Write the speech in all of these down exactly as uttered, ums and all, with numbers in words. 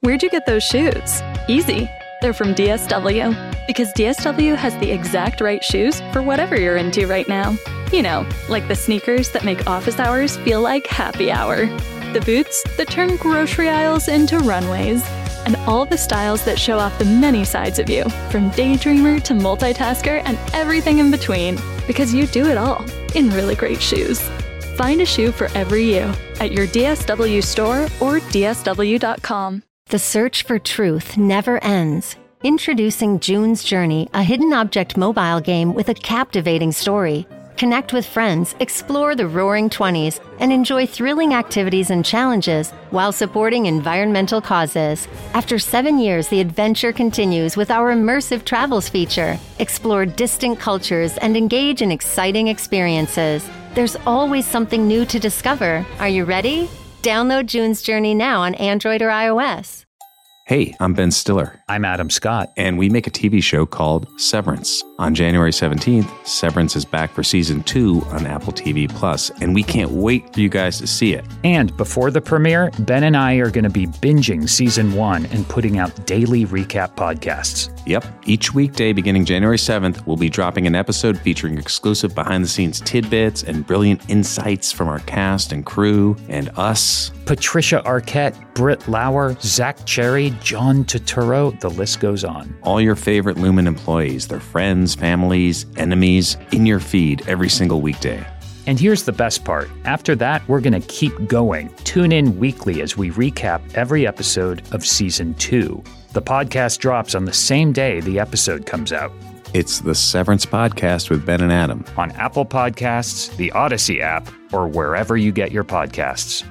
Where'd you get those shoes? Easy. They're from D S W. Because D S W has the exact right shoes for whatever you're into right now. You know, like the sneakers that make office hours feel like happy hour. The boots that turn grocery aisles into runways. And all the styles that show off the many sides of you, from daydreamer to multitasker and everything in between. Because you do it all in really great shoes. Find a shoe for every you at your D S W store or D S W dot com. The search for truth never ends. Introducing June's Journey, a hidden object mobile game with a captivating story. Connect with friends, explore the roaring twenties, and enjoy thrilling activities and challenges while supporting environmental causes. After seven years, the adventure continues with our immersive travels feature. Explore distant cultures and engage in exciting experiences. There's always something new to discover. Are you ready? Download June's Journey now on Android or iOS. Hey, I'm Ben Stiller. I'm Adam Scott. And we make a T V show called Severance. On January seventeenth, Severance is back for season two on Apple T V Plus, and we can't wait for you guys to see it. And before the premiere, Ben and I are going to be binging season one and putting out daily recap podcasts. Yep. Each weekday beginning January seventh, we'll be dropping an episode featuring exclusive behind-the-scenes tidbits and brilliant insights from our cast and crew and us. Patricia Arquette, Britt Lauer, Zach Cherry, John Turturro, the list goes on. All your favorite Lumen employees, their friends, families, enemies, in your feed every single weekday. And here's the best part. After that, we're going to keep going. Tune in weekly as we recap every episode of season two. The podcast drops on the same day the episode comes out. It's the Severance Podcast with Ben and Adam. On Apple Podcasts, the Odyssey app, or wherever you get your podcasts.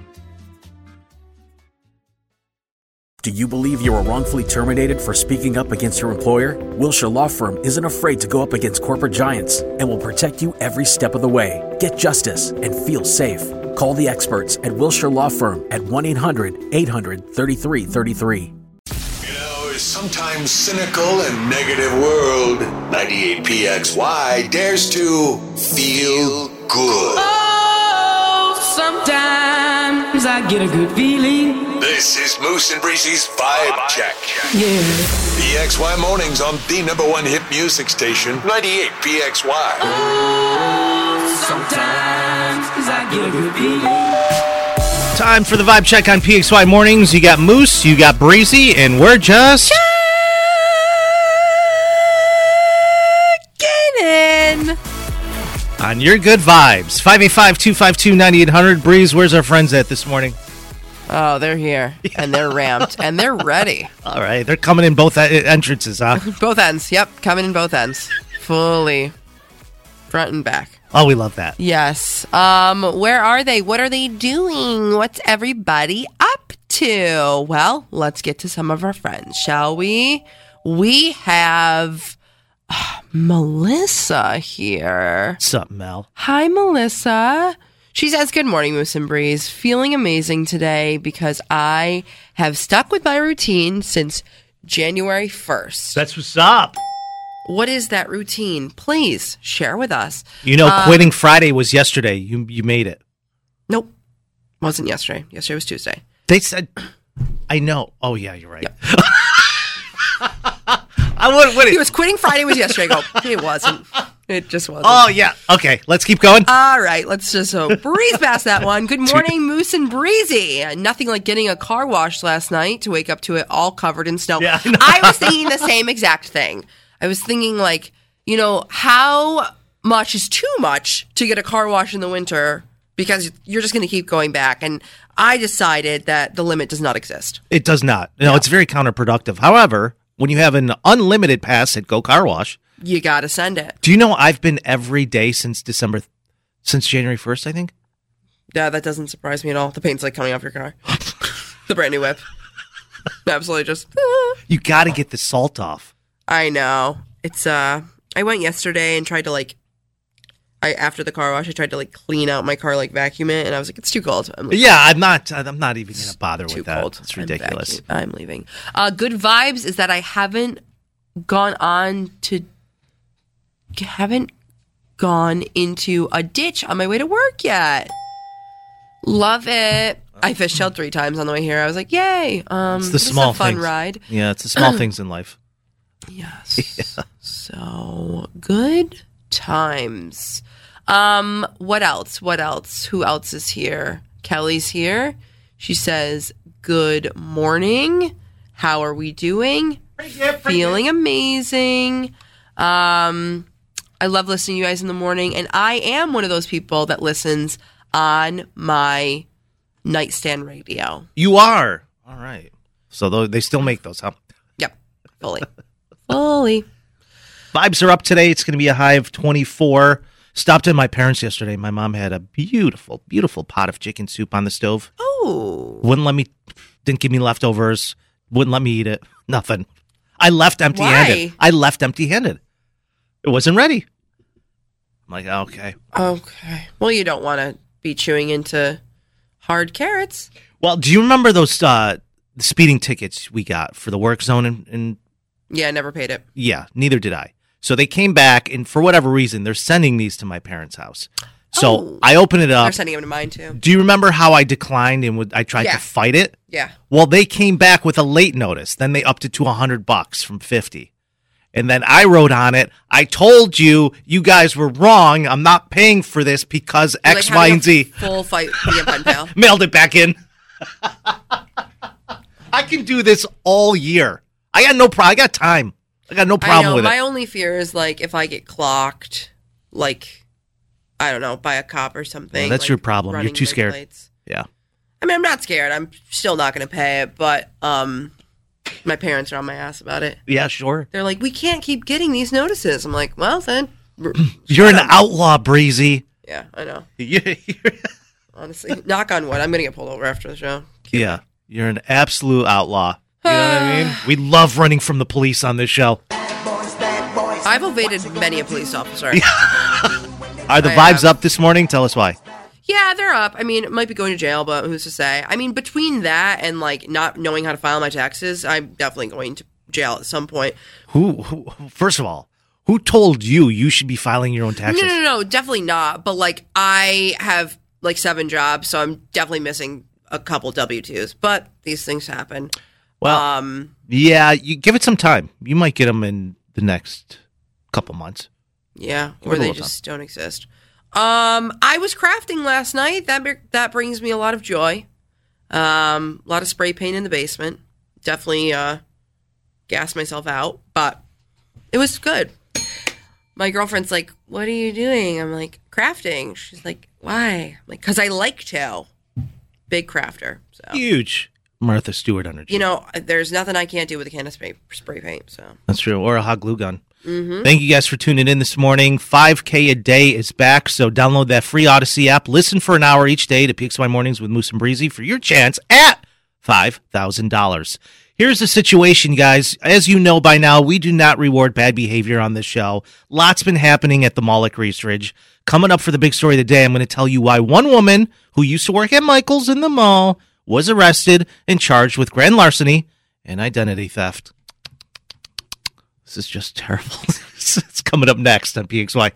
Do you believe you were wrongfully terminated for speaking up against your employer? Wilshire Law Firm isn't afraid to go up against corporate giants and will protect you every step of the way. Get justice and feel safe. Call the experts at Wilshire Law Firm at one eight hundred eight hundred thirty-three thirty-three. You know, sometimes cynical and negative world, ninety-eight P X Y dares to feel good. Oh, sometimes I get a good feeling. This is Moose and Breezy's Vibe Check. Yeah. P X Y Mornings on the number one hit music station, ninety-eight P X Y. Oh, sometimes I get a good feeling. Time for the Vibe Check on P X Y Mornings. You got Moose, you got Breezy, and we're just... checking in on your good vibes. five eight five, two five two, nine eight hundred. Breeze, where's our friends at this morning? Oh, they're here, and they're ramped, and they're ready. All right, they're coming in both entrances, huh? Both ends, yep, coming in both ends. Fully. Front and back. Oh, we love that. Yes. Um, where are they? What are they doing? What's everybody up to? Well, let's get to some of our friends, shall we? We have uh, Melissa here. What's up, Mel? Hi, Melissa. She says, good morning, Moose and Breeze. Feeling amazing today because I have stuck with my routine since January first. That's what's up. What is that routine? Please share with us. You know, um, quitting Friday was yesterday. You you made it. Nope. Wasn't yesterday. Yesterday was Tuesday. They said, I know. Oh, yeah, you're right. Yep. I would, what He was quitting Friday was yesterday. I go, it wasn't. It just wasn't. Oh, yeah. Okay, let's keep going. All right, let's just so breeze past that one. Good morning, Moose and Breezy. Nothing like getting a car washed last night to wake up to it all covered in snow. Yeah, I know. I was thinking the same exact thing. I was thinking, like, you know, how much is too much to get a car wash in the winter because you're just going to keep going back. And I decided that the limit does not exist. It does not. No, Yeah. it's very counterproductive. However, when you have an unlimited pass at Go Car Wash, You got to send it. do you know I've been every day since December, since January first, I think? Yeah, that doesn't surprise me at all. The paint's like coming off your car. The brand new whip. Absolutely just. You got to get the salt off. I know. It's, uh, I went yesterday and tried to, like, I after the car wash, I tried to, like, clean out my car, like, vacuum it, and I was like, it's too cold. I'm like, Yeah, I'm not. I'm not even going to bother too with that. cold. It's I'm ridiculous. vacuum- I'm, leaving. Uh, good vibes is that I haven't gone on to, haven't gone into a ditch on my way to work yet. Love it. I fishtailed three times on the way here. I was like, yay. Um, It's the this small is a fun things. ride. Yeah, it's the small things in life. Yes. Yeah. So good times. Um, what else? What else? Who else is here? Kelly's here. She says, good morning. How are we doing? Pretty good, pretty Feeling good. Amazing. Um, I love listening to you guys in the morning, and I am one of those people that listens on my nightstand radio. You are. All right. So th- they still make those, huh? Yep. Fully. Fully. Vibes are up today. It's going to be a high of twenty-four. Stopped at my parents yesterday. My mom had a beautiful, beautiful pot of chicken soup on the stove. Oh. Wouldn't let me, didn't give me leftovers. Wouldn't let me eat it. Nothing. I left empty-handed. Why? I left empty-handed. It wasn't ready. I'm like, okay. Okay. Well, you don't want to be chewing into hard carrots. Well, do you remember those uh, speeding tickets we got for the work zone? And, and Yeah, I never paid it. yeah, neither did I. So they came back, and for whatever reason, they're sending these to my parents' house. So Oh. I open it up. They're sending them to mine, too. Do you remember how I declined and would I tried Yeah. to fight it? Yeah. Well, they came back with a late notice. Then they upped it to one hundred bucks from fifty. And then I wrote on it, I told you, you guys were wrong. I'm not paying for this because You're X, like Y, having and a Z. Full fight with the pen pal. Mailed it back in. I can do this all year. I got no problem. I got time. I got no I problem know. with My it. only fear is, like, if I get clocked, like, I don't know, by a cop or something. Well, that's like, your problem. You're running too red scared. lights. Yeah. I mean, I'm not scared. I'm still not going to pay it, but um, my parents are on my ass about it. Yeah, sure. They're like, we can't keep getting these notices. I'm like, well, then. r- You're an shut up. outlaw, Breezy. Yeah, I know. Yeah. Honestly, knock on wood. I'm going to get pulled over after the show. Yeah. You're an absolute outlaw. You know what I mean? We love running from the police on this show. I've evaded many a police officer. Are the I vibes have. up this morning? Tell us why. Yeah, they're up. I mean, it might be going to jail, but who's to say? I mean, between that and, like, not knowing how to file my taxes, I'm definitely going to jail at some point. Who, who first of all, who told you you should be filing your own taxes? No, no, no, definitely not. But, like, I have, like, seven jobs, so I'm definitely missing a couple W two's. But these things happen. Well, um, yeah, you give it some time. You might get them in the next couple months. Yeah, Give or it a they little just don't exist. Um, I was crafting last night. That br- that brings me a lot of joy. Um, a lot of spray paint in the basement. Definitely uh, gassed myself out, but it was good. My girlfriend's like, "What are you doing?" I'm like, "Crafting." She's like, "Why?" I'm like, "Cause I like to." Big crafter. So Huge Martha Stewart energy. you know, there's nothing I can't do with a can of spray, spray paint. So That's true. Or a hot glue gun. mm-hmm. Thank you guys for tuning in this morning. five K a day is back, so download that free Odyssey app. Listen for an hour each day to P X Y Mornings with Moose and Breezy for your chance at five thousand dollars. Here's the situation, guys. As you know by now, we do not reward bad behavior on this show. Lots been happening at the mall at Greaseridge. Coming up for the big story of the day, I'm going to tell you why one woman who used to work at Michael's in the mall was arrested and charged with grand larceny and identity theft. This is just terrible. It's coming up next on P X Y.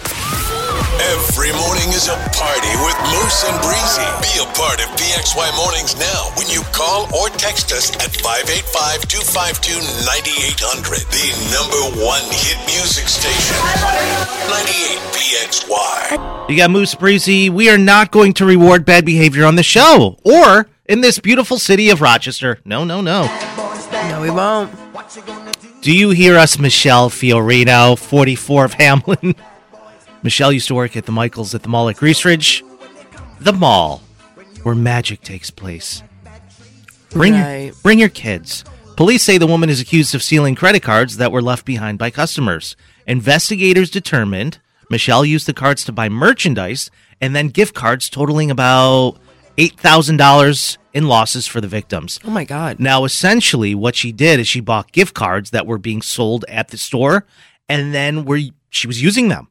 Every morning is a party with Moose and Breezy. Be a part of P X Y Mornings now when you call or text us at five eight five, two five two, nine eight hundred. The number one hit music station. ninety-eight P X Y. You got Moose Breezy. We are not going to reward bad behavior on the show or in this beautiful city of Rochester. No, no, no. no, we won't. Do you hear us, Michelle Fiorino, forty-four of Hamlin? Michelle used to work at the Michaels at the mall at Greaseridge. The mall where magic takes place. Bring, Right. your, bring your kids. Police say the woman is accused of stealing credit cards that were left behind by customers. Investigators determined Michelle used the cards to buy merchandise and then gift cards totaling about eight thousand dollars in losses for the victims. Oh my God. Now, essentially, what she did is she bought gift cards that were being sold at the store, and then were she was using them.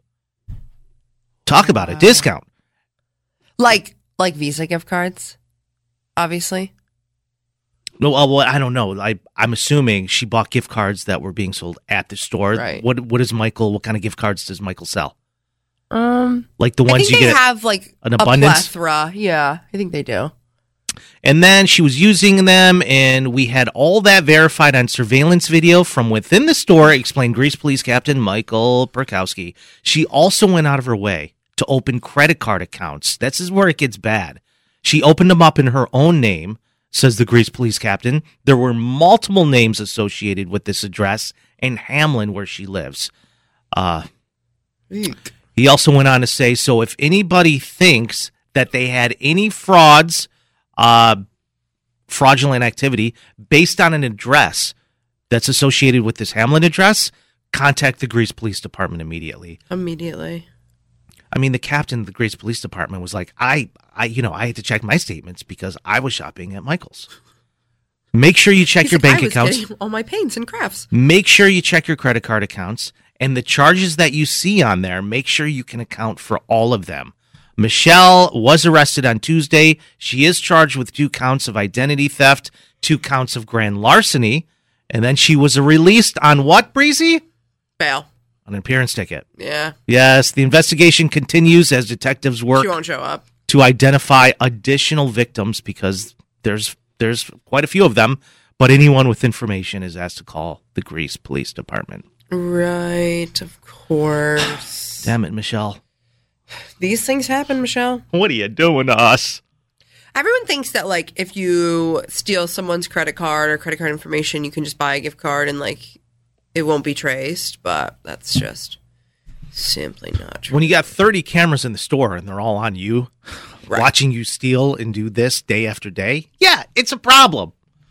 Talk about a discount. Like like Visa gift cards, obviously. No, well, I don't know. I I'm assuming she bought gift cards that were being sold at the store. Right. What what is Michael? What kind of gift cards does Michael sell? Um, Like the I ones think you they get have like an a abundance? plethora. Yeah, I think they do. And then she was using them, and we had all that verified on surveillance video from within the store, explained Greece Police Captain Michael Perkowski. She also went out of her way to open credit card accounts. This is where it gets bad. She opened them up in her own name, says the Greece Police Captain. There were multiple names associated with this address in Hamlin, where she lives. Uh, Eek. He also went on to say, so if anybody thinks that they had any frauds, uh, fraudulent activity based on an address that's associated with this Hamlin address, contact the Greece Police Department immediately. Immediately. I mean, the captain of the Greece Police Department was like, I, I, you know, I had to check my statements because I was shopping at Michael's. Make sure you check He's your like, bank I was accounts. getting all my paints and crafts. Make sure you check your credit card accounts, and the charges that you see on there, make sure you can account for all of them. Michelle was arrested on Tuesday. She is charged with two counts of identity theft, two counts of grand larceny, and then she was released on what, Breezy? Bail. On an appearance ticket. Yeah. Yes, the investigation continues as detectives work She won't show up. to identify additional victims because there's there's quite a few of them, but anyone with information is asked to call the Greece Police Department. Right, of course. Damn it, Michelle. These things happen, Michelle. What are you doing to us? Everyone thinks that, like, if you steal someone's credit card or credit card information, you can just buy a gift card and, like, it won't be traced, but that's just simply not true. When you got thirty cameras in the store and they're all on you, right, watching you steal and do this day after day, yeah, it's a problem.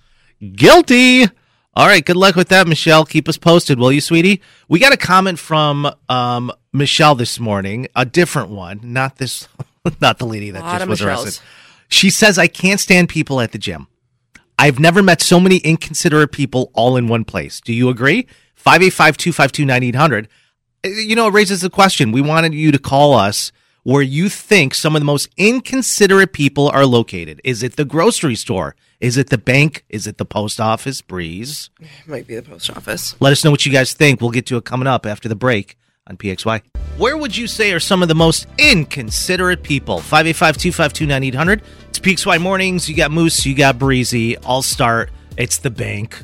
Guilty. All right, good luck with that, Michelle. Keep us posted, will you, sweetie? We got a comment from um, Michelle this morning, a different one, not this, not the lady that just was arrested. She says, I can't stand people at the gym. I've never met so many inconsiderate people all in one place. Do you agree? five eight five, two five two, nine eight hundred. You know, it raises the question. We wanted you to call us where you think some of the most inconsiderate people are located. Is it the grocery store? Is it the bank? Is it the post office? Breeze? It might be the post office. Let us know what you guys think. We'll get to it coming up after the break on P X Y. Where would you say are some of the most inconsiderate people? five eight five, two five two, nine eight hundred. It's P X Y Mornings. You got Moose. You got Breezy. I'll start. It's the bank.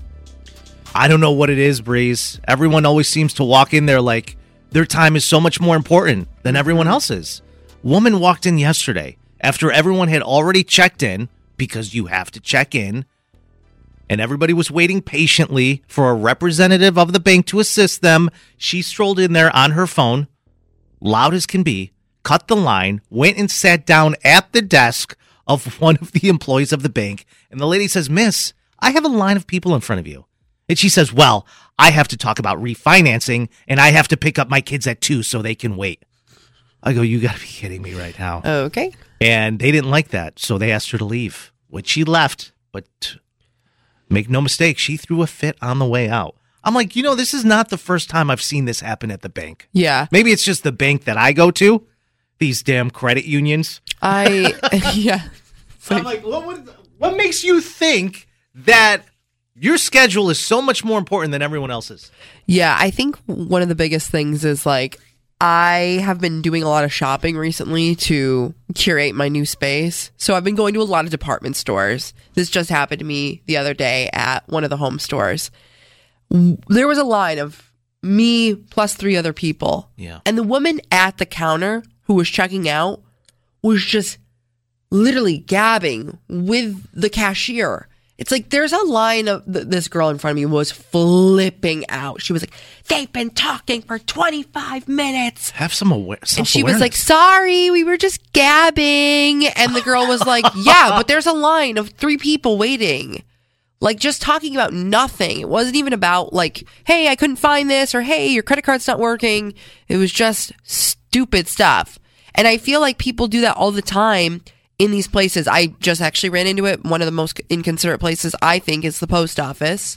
I don't know what it is, Breeze. Everyone always seems to walk in there like their time is so much more important than everyone else's. Woman walked in yesterday after everyone had already checked in, because you have to check in, and everybody was waiting patiently for a representative of the bank to assist them. She strolled in there on her phone, loud as can be, cut the line, went and sat down at the desk of one of the employees of the bank, and the lady says, Miss, I have a line of people in front of you. And she says, well, I have to talk about refinancing, and I have to pick up my kids at two so they can wait. I go, you got to be kidding me right now. Okay. And they didn't like that, so they asked her to leave, which she left. But make no mistake, she threw a fit on the way out. I'm like, you know, this is not the first time I've seen this happen at the bank. Yeah. Maybe it's just the bank that I go to, these damn credit unions. I, yeah. So I'm like, what, would, what makes you think that your schedule is so much more important than everyone else's? Yeah, I think one of the biggest things is, like, I have been doing a lot of shopping recently to curate my new space. So I've been going to a lot of department stores. This just happened to me the other day at one of the home stores. There was a line of me plus three other people. Yeah. And the woman at the counter who was checking out was just literally gabbing with the cashier. It's like there's a line of th- this girl in front of me was flipping out. She was like, they've been talking for twenty-five minutes. Have some awareness. And she was like, sorry, we were just gabbing. And the girl was like, yeah, but there's a line of three people waiting. Like, just talking about nothing. It wasn't even about, like, hey, I couldn't find this, or hey, your credit card's not working. It was just stupid stuff. And I feel like people do that all the time in these places. I just actually ran into it. One of the most inconsiderate places, I think, is the post office.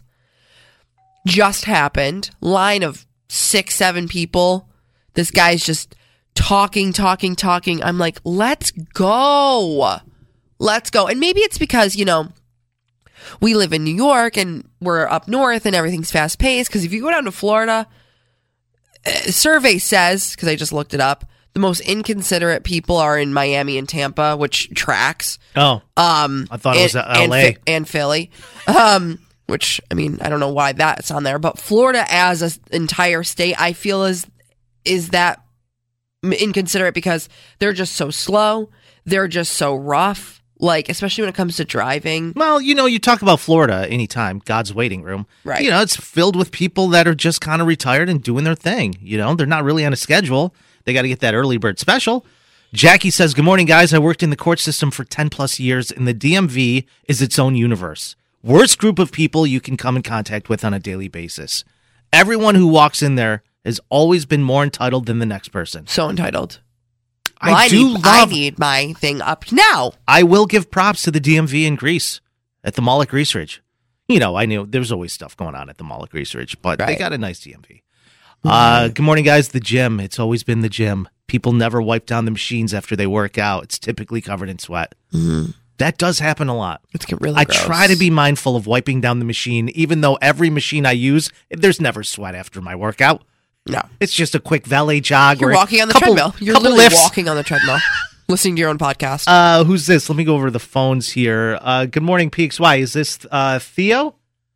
Just happened. Line of six, seven people. This guy's just talking, talking, talking. I'm like, let's go. Let's go. And maybe it's because, you know, we live in New York and we're up north and everything's fast paced. Because if you go down to Florida, uh, survey says, because I just looked it up, the most inconsiderate people are in Miami and Tampa, which tracks. Oh, um, I thought and, it was L A and, and Philly. Um, which I mean, I don't know why that's on there, but Florida as an entire state, I feel is is that inconsiderate because they're just so slow. They're just so rough. Like, especially when it comes to driving. Well, you know, you talk about Florida anytime, God's waiting room. Right. You know, it's filled with people that are just kind of retired and doing their thing. You know, they're not really on a schedule. They got to get that early bird special. Jackie says, good morning, guys. I worked in the court system for ten plus years, and the D M V is its own universe. Worst group of people you can come in contact with on a daily basis. Everyone who walks in there has always been more entitled than the next person. So entitled. I, well, I do need, love. I need my thing up now. I will give props to the D M V in Greece at the Mall at Grease Ridge. You know, I knew there's always stuff going on at the Mall at Grease Ridge, but right. They got a nice D M V. Mm-hmm. Uh, good morning, guys. The gym. It's always been the gym. People never wipe down the machines after they work out. It's typically covered in sweat. Mm-hmm. That does happen a lot. It's really I gross. try to be mindful of wiping down the machine, even though every machine I use, there's never sweat after my workout. No. It's just a quick valet jog. You're or walking on the couple, treadmill. You're couple literally lifts. walking on the treadmill, listening to your own podcast. Uh, who's this? Let me go over the phones here. Uh, good morning, P X Y. Is this uh, Theo?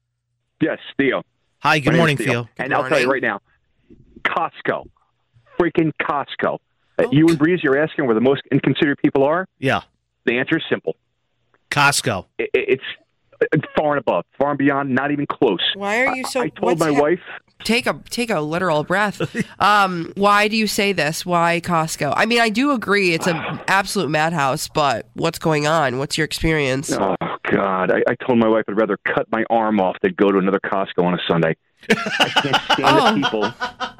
Yes, Theo. Hi, good My morning, Theo. Theo. And Good I'll tell you right now, Costco. Freaking Costco. Uh, you and Breeze, you're asking where the most inconsiderate people are? Yeah. The answer is simple. Costco. It, it's far and above, far and beyond, not even close. Why are you so... I, I told my hap- wife... Take a take a literal breath. Um, why do you say this? Why Costco? I mean, I do agree it's an absolute madhouse, but what's going on? What's your experience? Oh, God. I, I told my wife I'd rather cut my arm off than go to another Costco on a Sunday. I can't stand Oh. the people.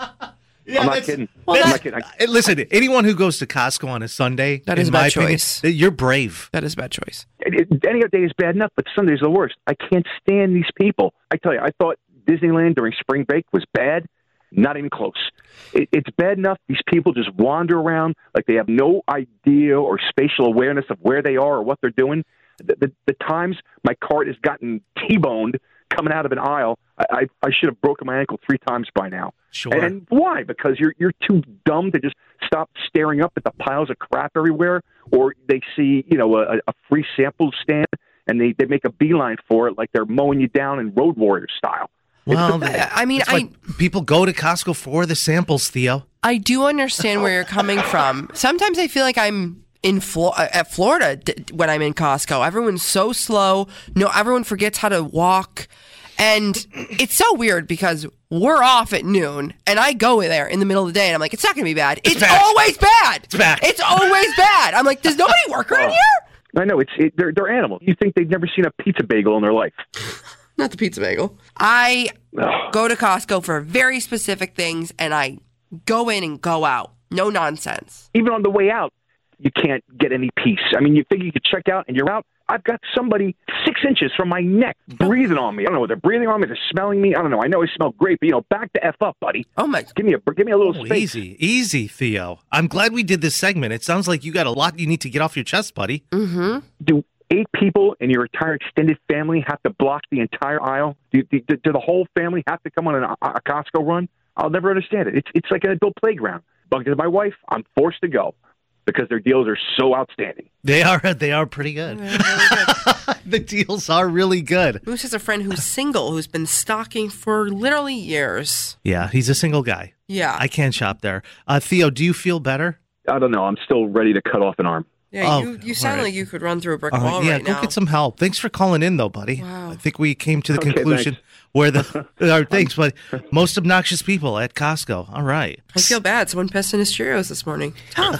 Yeah, I'm not that's- kidding. well, I'm that's- not kidding. I, Uh, Listen, anyone who goes to Costco on a Sunday, That in is a my bad opinion, choice. you're brave. That is a bad choice. it, it, any other day is bad enough, but Sunday's the worst. I can't stand these people. I tell you, I thought Disneyland during spring break was bad. Not even close. It, it's bad enough these people just wander around like they have no idea or spatial awareness of where they are or what they're doing. The, the, the times my cart has gotten T-boned coming out of an aisle, I, I, I should have broken my ankle three times by now. Sure. And why? Because you're you're too dumb to just stop staring up at the piles of crap everywhere, or they see, you know, a, a free sample stand and they, they make a beeline for it like they're mowing you down in Road Warrior style. Well, I mean, it's I like people go to Costco for the samples, Theo. I do understand where you're coming from. Sometimes I feel like I'm in Flo- at Florida d- when I'm in Costco. Everyone's so slow. No, everyone forgets how to walk. And it's so weird because we're off at noon and I go there in the middle of the day and I'm like, it's not going to be bad. It's, It's bad. always bad. It's bad. It's always bad. I'm like, does nobody work around Oh. here? I know it's it, they're they're animals. You think they've never seen a pizza bagel in their life? Not the pizza bagel. I Ugh. go to Costco for very specific things and I go in and go out. No nonsense. Even on the way out, you can't get any peace. I mean, you think you could check out and you're out. I've got somebody six inches from my neck breathing on me. I don't know whether they're breathing on me, they're smelling me. I don't know. I know I smell great, but you know, back the F up, buddy. Oh my! Give me a give me a little Oh, space. easy, easy, Theo. I'm glad we did this segment. It sounds like you got a lot you need to get off your chest, buddy. Mm-hmm. Do eight people in your entire extended family have to block the entire aisle? Do, do, do the whole family have to come on an, a Costco run? I'll never understand it. It's it's like an adult playground. But because of my wife, I'm forced to go because their deals are so outstanding. They are they are pretty good. Really good. The deals are really good. Moose has a friend who's single who's been stocking for literally years. Yeah, he's a single guy. Yeah. I can't shop there. Uh, Theo, do you feel better? I don't know. I'm still ready to cut off an arm. Yeah, Oh, you, you sound all right. like you could run through a brick Uh, wall yeah, right go now. get some help. Thanks for calling in, though, buddy. Wow. I think we came to the Okay, conclusion thanks. where the our thanks, but most obnoxious people at Costco. All right. I feel bad. Someone pissed in his Cheerios this morning.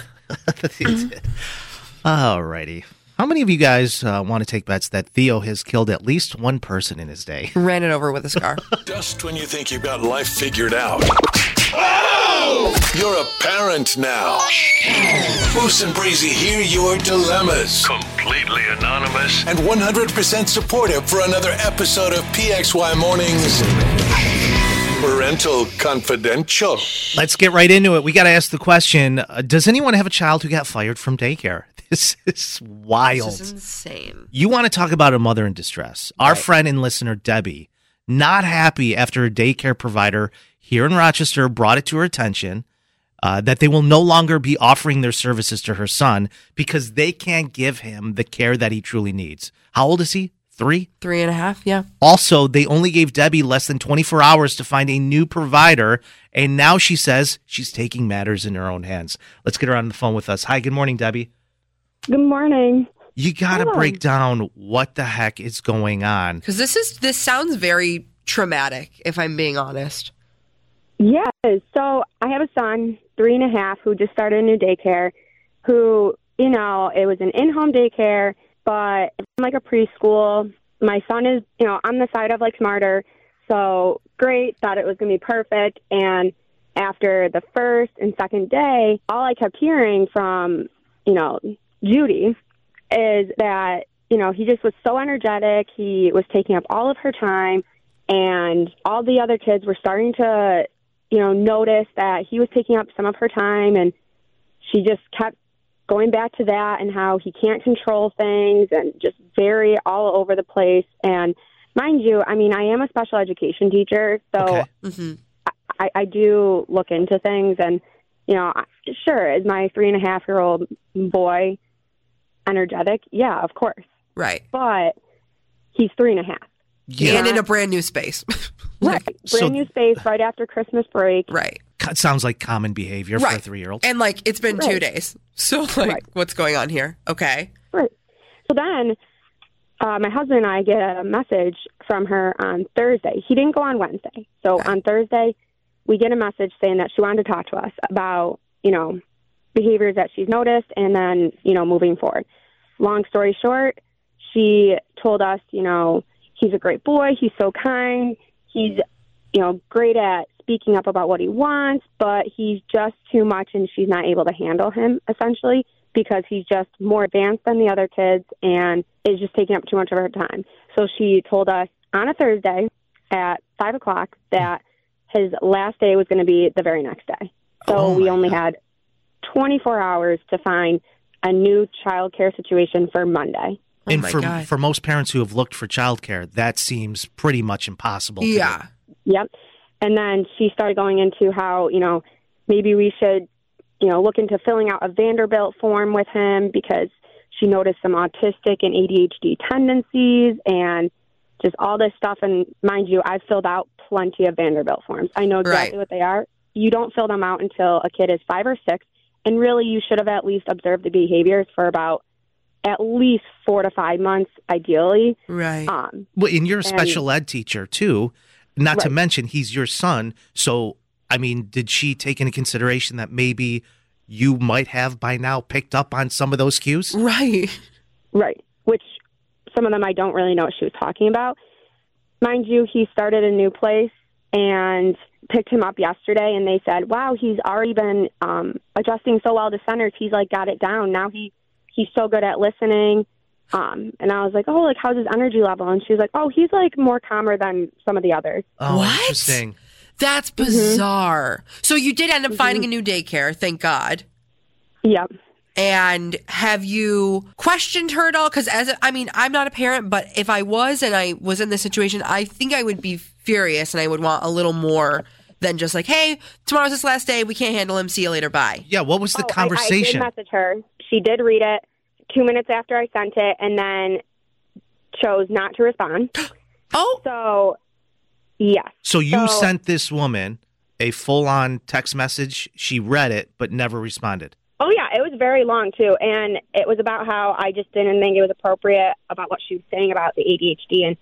All righty. How many of you guys uh, want to take bets that Theo has killed at least one person in his day? Ran it over with a scar. Just when you think you've got life figured out. You're a parent now. Moose and Breezy hear your dilemmas. Completely anonymous. And one hundred percent supportive for another episode of P X Y Mornings Parental Confidential. Let's get right into it. We got to ask the question, uh, does anyone have a child who got fired from daycare? This is wild. This is insane. You want to talk about a mother in distress. Our Right. friend and listener, Debbie, not happy after a daycare provider here in Rochester brought it to her attention. uh, that they will no longer be offering their services to her son because they can't give him the care that he truly needs. How old is he? Three? Three and a half, yeah. Also, they only gave Debbie less than twenty-four hours to find a new provider, and now she says she's taking matters in her own hands. Let's get her on the phone with us. Hi, good morning, Debbie. Good morning. You got to Hello. break down what the heck is going on. Because this is this sounds very traumatic, if I'm being honest. Yes. So I have a son, three and a half, who just started a new daycare, who, you know, it was an in-home daycare, but it's like a preschool. My son is, you know, on the side of like smarter. So great, thought it was going to be perfect. And after the first and second day, all I kept hearing from, you know, Judy is that, you know, he just was so energetic. He was taking up all of her time, and all the other kids were starting to, you know, notice that he was taking up some of her time, and she just kept going back to that and how he can't control things and just very all over the place. And mind you, I mean, I am a special education teacher, so Okay. Mm-hmm. I, I do look into things. And, you know, sure, is my three and a half year old boy energetic? Yeah, of course. Right. But he's three and a half. Yeah. And in a brand new space. Right. Brand So- new space right after Christmas break. Right. It sounds like common behavior for a Right. three-year-old. And like it's been two Right. days. So like Right. what's going on here? Okay. Right. So then uh, my husband and I get a message from her on Thursday. He didn't go on Wednesday. So Okay. on Thursday, we get a message saying that she wanted to talk to us about, you know, behaviors that she's noticed and then, you know, moving forward. Long story short, she told us, you know, he's a great boy. He's so kind. He's, you know, great at speaking up about what he wants, but he's just too much and she's not able to handle him, essentially, because he's just more advanced than the other kids and is just taking up too much of her time. So she told us on a Thursday at five o'clock that his last day was going to be the very next day. So Oh, we my only God. had twenty-four hours to find a new child care situation for Monday. Oh and my for God. for most parents who have looked for childcare, that seems pretty much impossible. to do. Yeah. Yep. And then she started going into how, you know, maybe we should, you know, look into filling out a Vanderbilt form with him because she noticed some autistic and A D H D tendencies and just all this stuff. And mind you, I've filled out plenty of Vanderbilt forms. I know exactly Right. what they are. You don't fill them out until a kid is five or six. And really, you should have at least observed the behaviors for about at least four to five months, ideally. Right. Um, Well, and you're a And- special ed teacher too. Not to Right. mention he's your son. So, I mean, did she take into consideration that maybe you might have by now picked up on some of those cues? Right. Right, which some of them I don't really know what she was talking about. Mind you, he started a new place and picked him up yesterday, and they said, wow, he's already been um, adjusting so well to centers. He's, like, got it down. Now he he's so good at listening. Um, and I was like, oh, like, how's his energy level? And she was like, oh, he's, like, more calmer than some of the others. Oh, What? interesting. That's bizarre. So you did end up finding a new daycare, thank God. Yep. And have you questioned her at all? Because as a, I mean, I'm not a parent, but if I was and I was in this situation, I think I would be furious and I would want a little more than just like, hey, tomorrow's his last day. We can't handle him. See you later. Bye. Yeah, what was the Oh, I- conversation? I, did message her. She did read it two minutes after I sent it and then chose not to respond. Oh, So, yes. so you So- sent this woman a full-on text message. She read it but never responded. Oh, yeah, it was very long, too. And it was about how I just didn't think it was appropriate about what she was saying about the A D H D and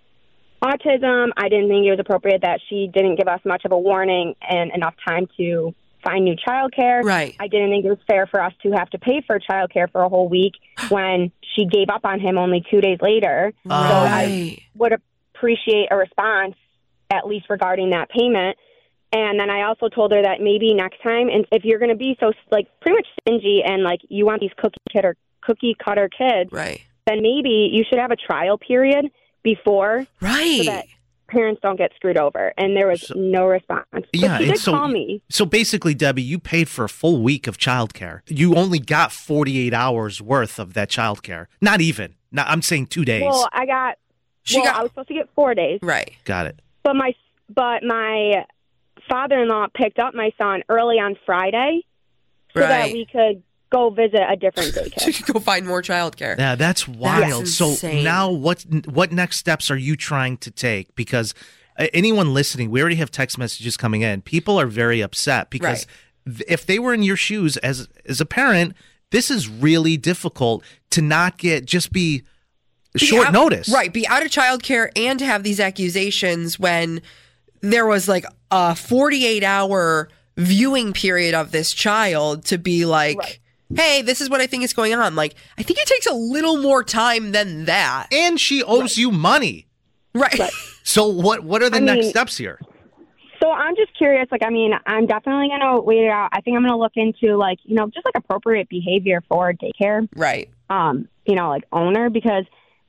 autism. I didn't think it was appropriate that she didn't give us much of a warning and enough time to find new childcare. right. I didn't think it was fair for us to have to pay for childcare for a whole week when she gave up on him only two days later. So I Right. would appreciate a response, at least regarding that payment. And then I also told her that maybe next time, and if you're going to be so, like, pretty much stingy and, like, you want these cookie cutter, cookie cutter kids, Right. then maybe you should have a trial period before Right. so that parents don't get screwed over. And there was So- no response. But Yeah, she and did so- call me. So basically, Debbie, you paid for a full week of childcare. You only got forty-eight hours worth of that childcare. Not even. Not, I'm saying two days. Well, I got, She well, got- I was supposed to get four days. Right. Got it. But my but my father-in-law picked up my son early on Friday, so Right. that we could go visit a different daycare. To go find more childcare. Yeah, that's wild. That's so insane. now what what next steps are you trying to take? Because uh, anyone listening, we already have text messages coming in. People are very upset because th- if they were in your shoes as as a parent, this is really difficult to not get just be Be short out- notice. Right. Be out of childcare and to have these accusations when there was like a forty-eight hour viewing period of this child to be like, Right. hey, this is what I think is going on. Like, I think it takes a little more time than that. And she owes you money. Right. Right. So what what are the I next mean- steps here? So I'm just curious. Like, I mean, I'm definitely going to wait it out. I think I'm going to look into, like, you know, just like appropriate behavior for daycare, Right. um, you know, like owner, because,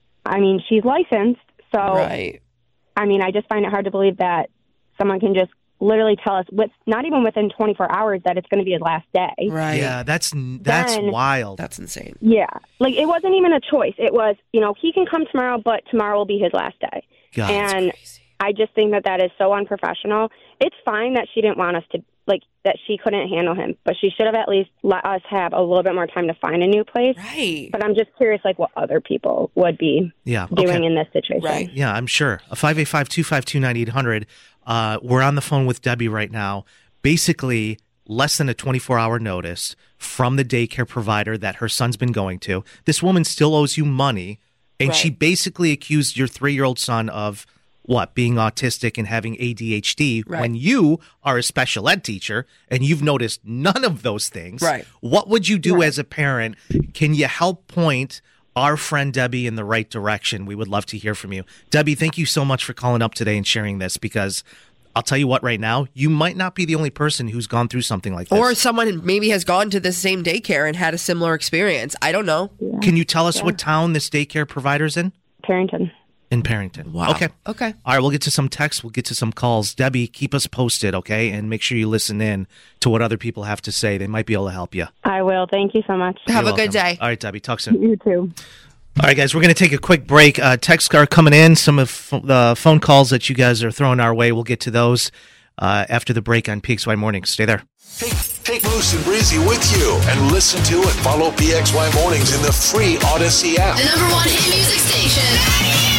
I mean, she's licensed. So, Right. I mean, I just find it hard to believe that someone can just literally tell us, with not even within twenty-four hours, that it's going to be his last day. Right. Yeah, that's that's Then- wild. That's insane. Yeah. Like, it wasn't even a choice. It was, you know, he can come tomorrow, but tomorrow will be his last day. God, that's and I just think that that is so unprofessional. It's fine that she didn't want us to, like, that she couldn't handle him, but she should have at least let us have a little bit more time to find a new place. Right. But I'm just curious, like, what other people would be Yeah, doing okay. in this situation. Right. Yeah, I'm sure. A five eight five, two five two, nine eight hundred. Uh, we're on the phone with Debbie right now. Basically, less than a twenty-four hour notice from the daycare provider that her son's been going to. This woman still owes you money, and Right. she basically accused your three-year-old son of what, being autistic and having A D H D Right. when you are a special ed teacher and you've noticed none of those things. Right. What would you do as a parent? Can you help point our friend Debbie in the right direction? We would love to hear from you. Debbie, thank you so much for calling up today and sharing this, because I'll tell you what, right now, you might not be the only person who's gone through something like this. Or someone maybe has gone to the same daycare and had a similar experience. I don't know. Can you tell us what town this daycare provider's in? Parrington. In Parrington. Wow. Okay. Okay. All right, we'll get to some texts. We'll get to some calls. Debbie, keep us posted, okay? And make sure you listen in to what other people have to say. They might be able to help you. I will. Thank you so much. Have You're a good welcome. day. All right, Debbie, talk soon. You too. All right, guys, we're going to take a quick break. Uh, texts are coming in. Some of the phone calls that you guys are throwing our way, we'll get to those uh, after the break on P X Y Mornings. Stay there. Take, take Moose and Breezy with you and listen to and follow P X Y Mornings in the free Odyssey app. The number one hit music station.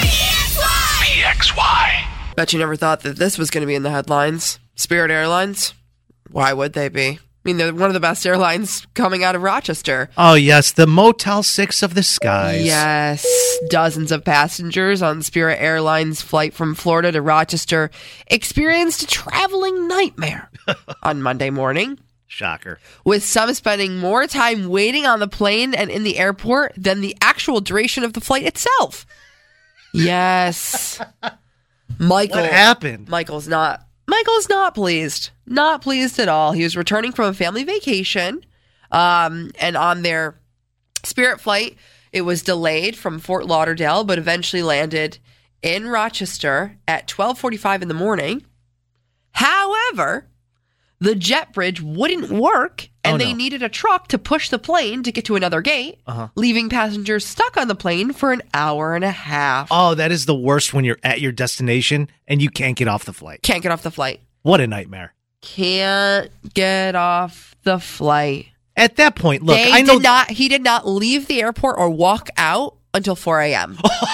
P X Y. Bet you never thought that this was going to be in the headlines. Spirit Airlines? Why would they be? I mean, they're one of the best airlines coming out of Rochester. Oh, yes, the Motel six of the skies. Yes. Dozens of passengers on Spirit Airlines' flight from Florida to Rochester experienced a traveling nightmare on Monday morning, Shocker. with some spending more time waiting on the plane and in the airport than the actual duration of the flight itself. Yes. Michael. What happened? Michael's not. Michael's not pleased. Not pleased at all. He was returning from a family vacation, um, and on their Spirit flight, it was delayed from Fort Lauderdale, but eventually landed in Rochester at twelve forty-five in the morning. However, the jet bridge wouldn't work, and Oh, they no. needed a truck to push the plane to get to another gate, Uh-huh. leaving passengers stuck on the plane for an hour and a half. Oh, that is the worst when you're at your destination and you can't get off the flight. Can't get off the flight. What a nightmare. Can't get off the flight. At that point, look, They I know did not. He did not leave the airport or walk out until four a.m.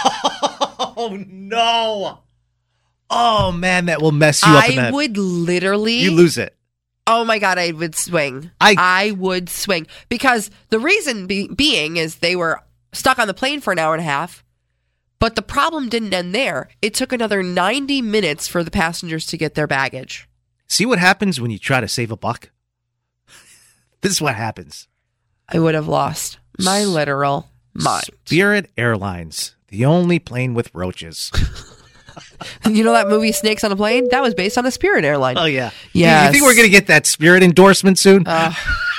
Oh, no. Oh, man, that will mess you up in I that. would literally. You lose it. Oh my God, I would swing. I- I would swing because the reason be- being is they were stuck on the plane for an hour and a half. But the problem didn't end there. It took another ninety minutes for the passengers to get their baggage. See what happens when you try to save a buck? This is what happens. I would have lost my literal mind. Spirit Airlines, the only plane with roaches. You know that movie Snakes on a Plane? That was based on a Spirit airline. Oh, yeah. Yes. You, you think we're going to get that Spirit endorsement soon? Uh,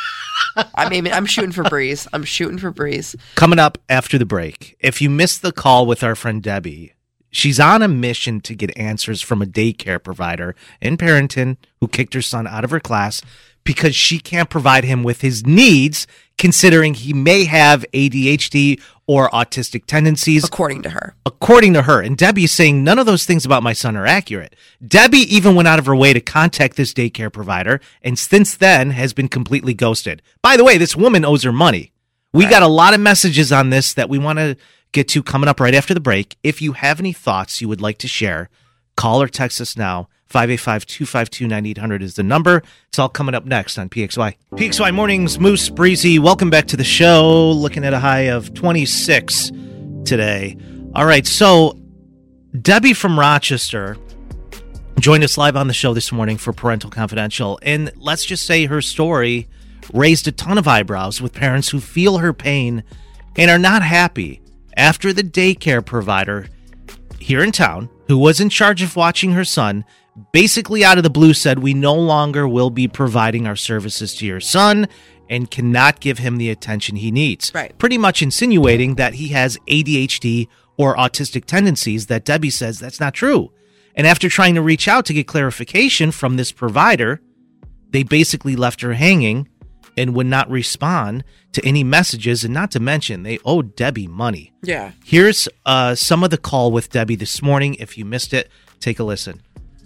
I mean, I'm shooting for Breeze. I'm shooting for Breeze. Coming up after the break, if you missed the call with our friend Debbie, she's on a mission to get answers from a daycare provider in Parrington who kicked her son out of her class because she can't provide him with his needs, considering he may have A D H D or autistic tendencies. According to her. According to her. And Debbie is saying none of those things about my son are accurate. Debbie even went out of her way to contact this daycare provider, and since then has been completely ghosted. By the way, this woman owes her money. We right. got a lot of messages on this that we want to get to coming up right after the break. If you have any thoughts you would like to share, call or text us now. five eight five, two five two, nine eight hundred is the number. It's all coming up next on P X Y. P X Y Mornings, Moose, Breezy, welcome back to the show. Looking at a high of twenty-six today. All right, so Debbie from Rochester joined us live on the show this morning for Parental Confidential. And let's just say her story raised a ton of eyebrows with parents who feel her pain and are not happy after the daycare provider here in town, who was in charge of watching her son, basically out of the blue said, we no longer will be providing our services to your son and cannot give him the attention he needs. Right. Pretty much insinuating that he has A D H D or autistic tendencies that Debbie says that's not true. And after trying to reach out to get clarification from this provider, they basically left her hanging and would not respond to any messages, and not to mention they owe Debbie money. Yeah. Here's uh, some of the call with Debbie this morning. If you missed it, take a listen.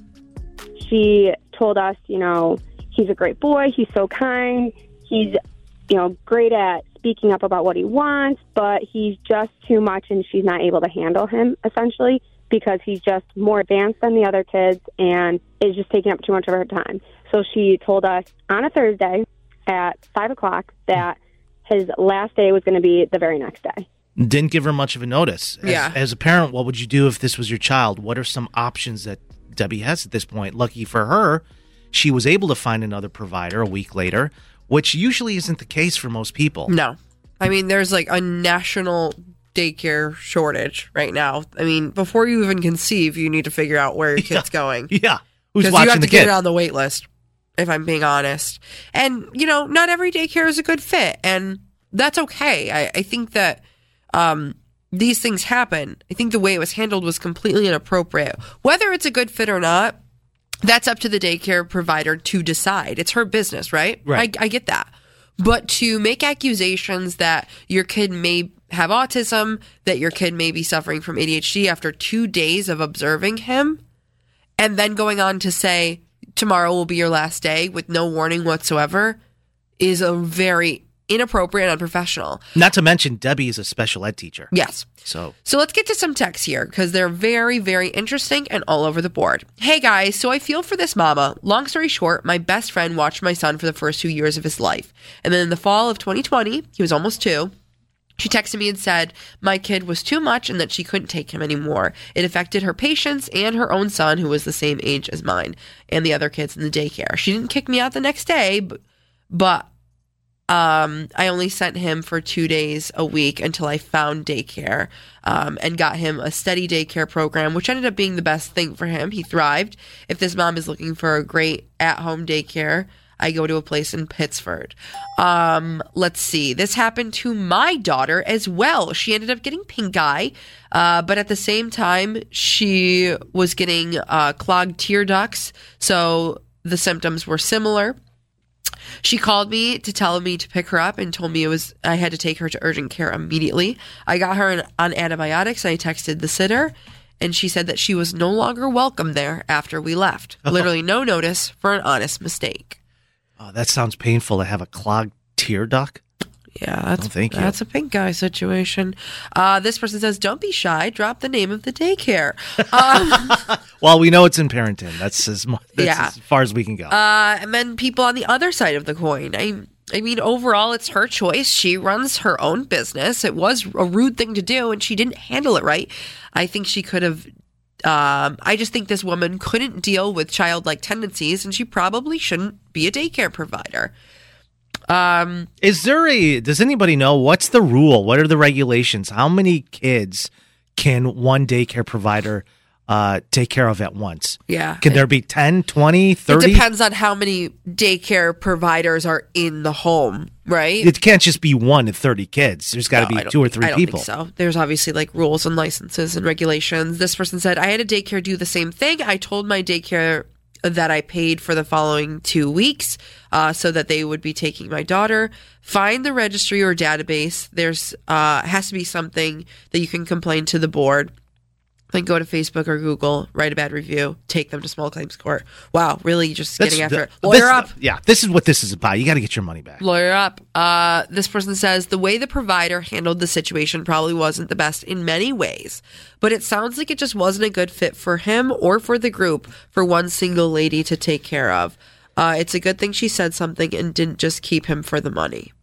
She told us, you know, he's a great boy. He's so kind. He's, you know, great at speaking up about what he wants, but he's just too much, and she's not able to handle him, essentially, because he's just more advanced than the other kids and is just taking up too much of her time. So she told us on a Thursday at five o'clock that his last day was going to be the very next day. Didn't give her much of a notice. As, yeah. As a parent, what would you do if this was your child? What are some options that Debbie has at this point? Lucky for her, she was able to find another provider a week later, which usually isn't the case for most people. No. I mean, there's like a national daycare shortage right now. I mean, before you even conceive, you need to figure out where your kid's yeah. going. Yeah. Who's watching you have the to kid? get it on the wait list, if I'm being honest. And, you know, not every daycare is a good fit, and that's okay. I, I think that um, these things happen. I think the way it was handled was completely inappropriate. Whether it's a good fit or not, that's up to the daycare provider to decide. It's her business, right? Right. I, I get that. But to make accusations that your kid may have autism, that your kid may be suffering from A D H D after two days of observing him, and then going on to say, tomorrow will be your last day with no warning whatsoever, is a very inappropriate and unprofessional. Not to mention, Debbie is a special ed teacher. Yes. So So let's get to some texts here because they're very, very interesting and all over the board. Hey guys, so I feel for this mama. Long story short, my best friend watched my son for the first two years of his life. And then in the fall of twenty twenty, he was almost two, she texted me and said my kid was too much and that she couldn't take him anymore. It affected her patients and her own son, who was the same age as mine, and the other kids in the daycare. She didn't kick me out the next day, but, but um, I only sent him for two days a week until I found daycare um, and got him a steady daycare program, which ended up being the best thing for him. He thrived. If this mom is looking for a great at-home daycare, I go to a place in Pittsford. Um, let's see. This happened to my daughter as well. She ended up getting pink eye, uh, but at the same time, she was getting uh, clogged tear ducts. So the symptoms were similar. She called me to tell me to pick her up and told me it was I had to take her to urgent care immediately. I got her on, on antibiotics. I texted the sitter, and she said that she was no longer welcome there after we left. Literally no notice for an honest mistake. Oh, that sounds painful to have a clogged tear duct. Yeah, that's, oh, thank you. That's a pink guy situation. Uh, this person says, don't be shy. Drop the name of the daycare. Um, well, we know it's in Parenton. That's as, much, that's yeah. as far as we can go. Uh, and then people on the other side of the coin. I, I mean, overall, it's her choice. She runs her own business. It was a rude thing to do, and she didn't handle it right. I think she could have... Um, I just think this woman couldn't deal with childlike tendencies, and she probably shouldn't be a daycare provider. Um, Is there a, does anybody know what's the rule? What are the regulations? How many kids can one daycare provider uh, take care of at once? Yeah. Can there be ten, twenty, thirty? It depends on how many daycare providers are in the home, right? It can't just be one to thirty kids. There's got to No, be two or three I don't people. Think so. There's obviously like rules and licenses and regulations. This person said, I had a daycare do the same thing. I told my daycare that I paid for the following two weeks uh, so that they would be taking my daughter. Find the registry or database. There's uh, has to be something that you can complain to the board. Then go to Facebook or Google, write a bad review, take them to small claims court. Wow, really just That's getting after the- it. Lawyer this- up. Yeah, this is what this is about. You got to get your money back. Lawyer up. Uh, this person says the way the provider handled the situation probably wasn't the best in many ways, but it sounds like it just wasn't a good fit for him or for the group for one single lady to take care of. Uh, it's a good thing she said something and didn't just keep him for the money.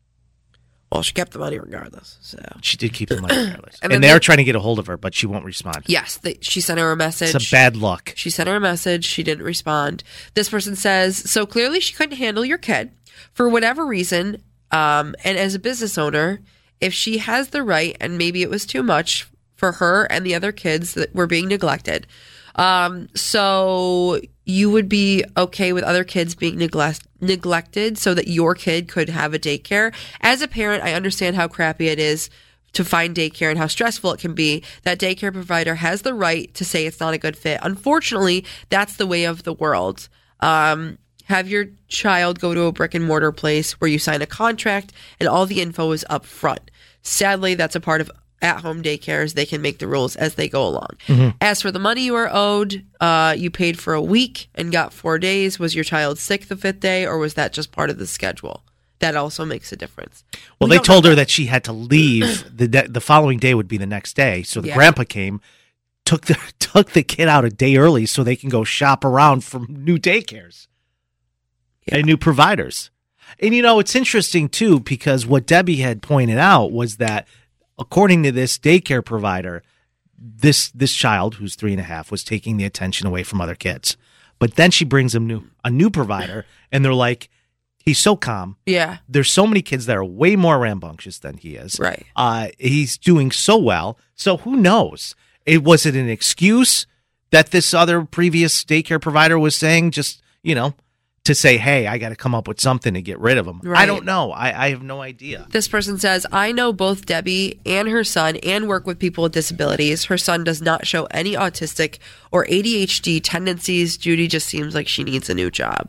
Well, she kept the money regardless. So She did keep the money regardless. And and then they're they- trying to get a hold of her, but she won't respond. Yes, they, she sent her a message. It's a bad luck. She sent her a message. She didn't respond. This person says, so clearly she couldn't handle your kid for whatever reason. Um, and as a business owner, if she has the right, and maybe it was too much for her and the other kids that were being neglected. Um, so you would be okay with other kids being neglect- neglected so that your kid could have a daycare. As a parent, I understand how crappy it is to find daycare and how stressful it can be. That daycare provider has the right to say it's not a good fit. Unfortunately, that's the way of the world. Um, have your child go to a brick and mortar place where you sign a contract and all the info is up front. Sadly, that's a part of at-home daycares. They can make the rules as they go along. Mm-hmm. As for the money you are owed, uh, you paid for a week and got four days. Was your child sick the fifth day, or was that just part of the schedule? That also makes a difference. Well, We they don't told know her that she had to leave. the de- The following day would be the next day. So the Yeah. grandpa came, took the took the kid out a day early so they can go shop around for new daycares Yeah. and new providers. And you know, it's interesting too, because what Debbie had pointed out was that according to this daycare provider, this this child who's three and a half was taking the attention away from other kids. But then she brings him new a new provider, and they're like, he's so calm. Yeah. There's so many kids that are way more rambunctious than he is. Right. Uh, he's doing so well. So who knows? It was it an excuse that this other previous daycare provider was saying, just, you know, to say, hey, I got to come up with something to get rid of him. I Right. don't know. I, I have no idea. This person says, I know both Debbie and her son and work with people with disabilities. Her son does not show any autistic or A D H D tendencies. Judy just seems like she needs a new job.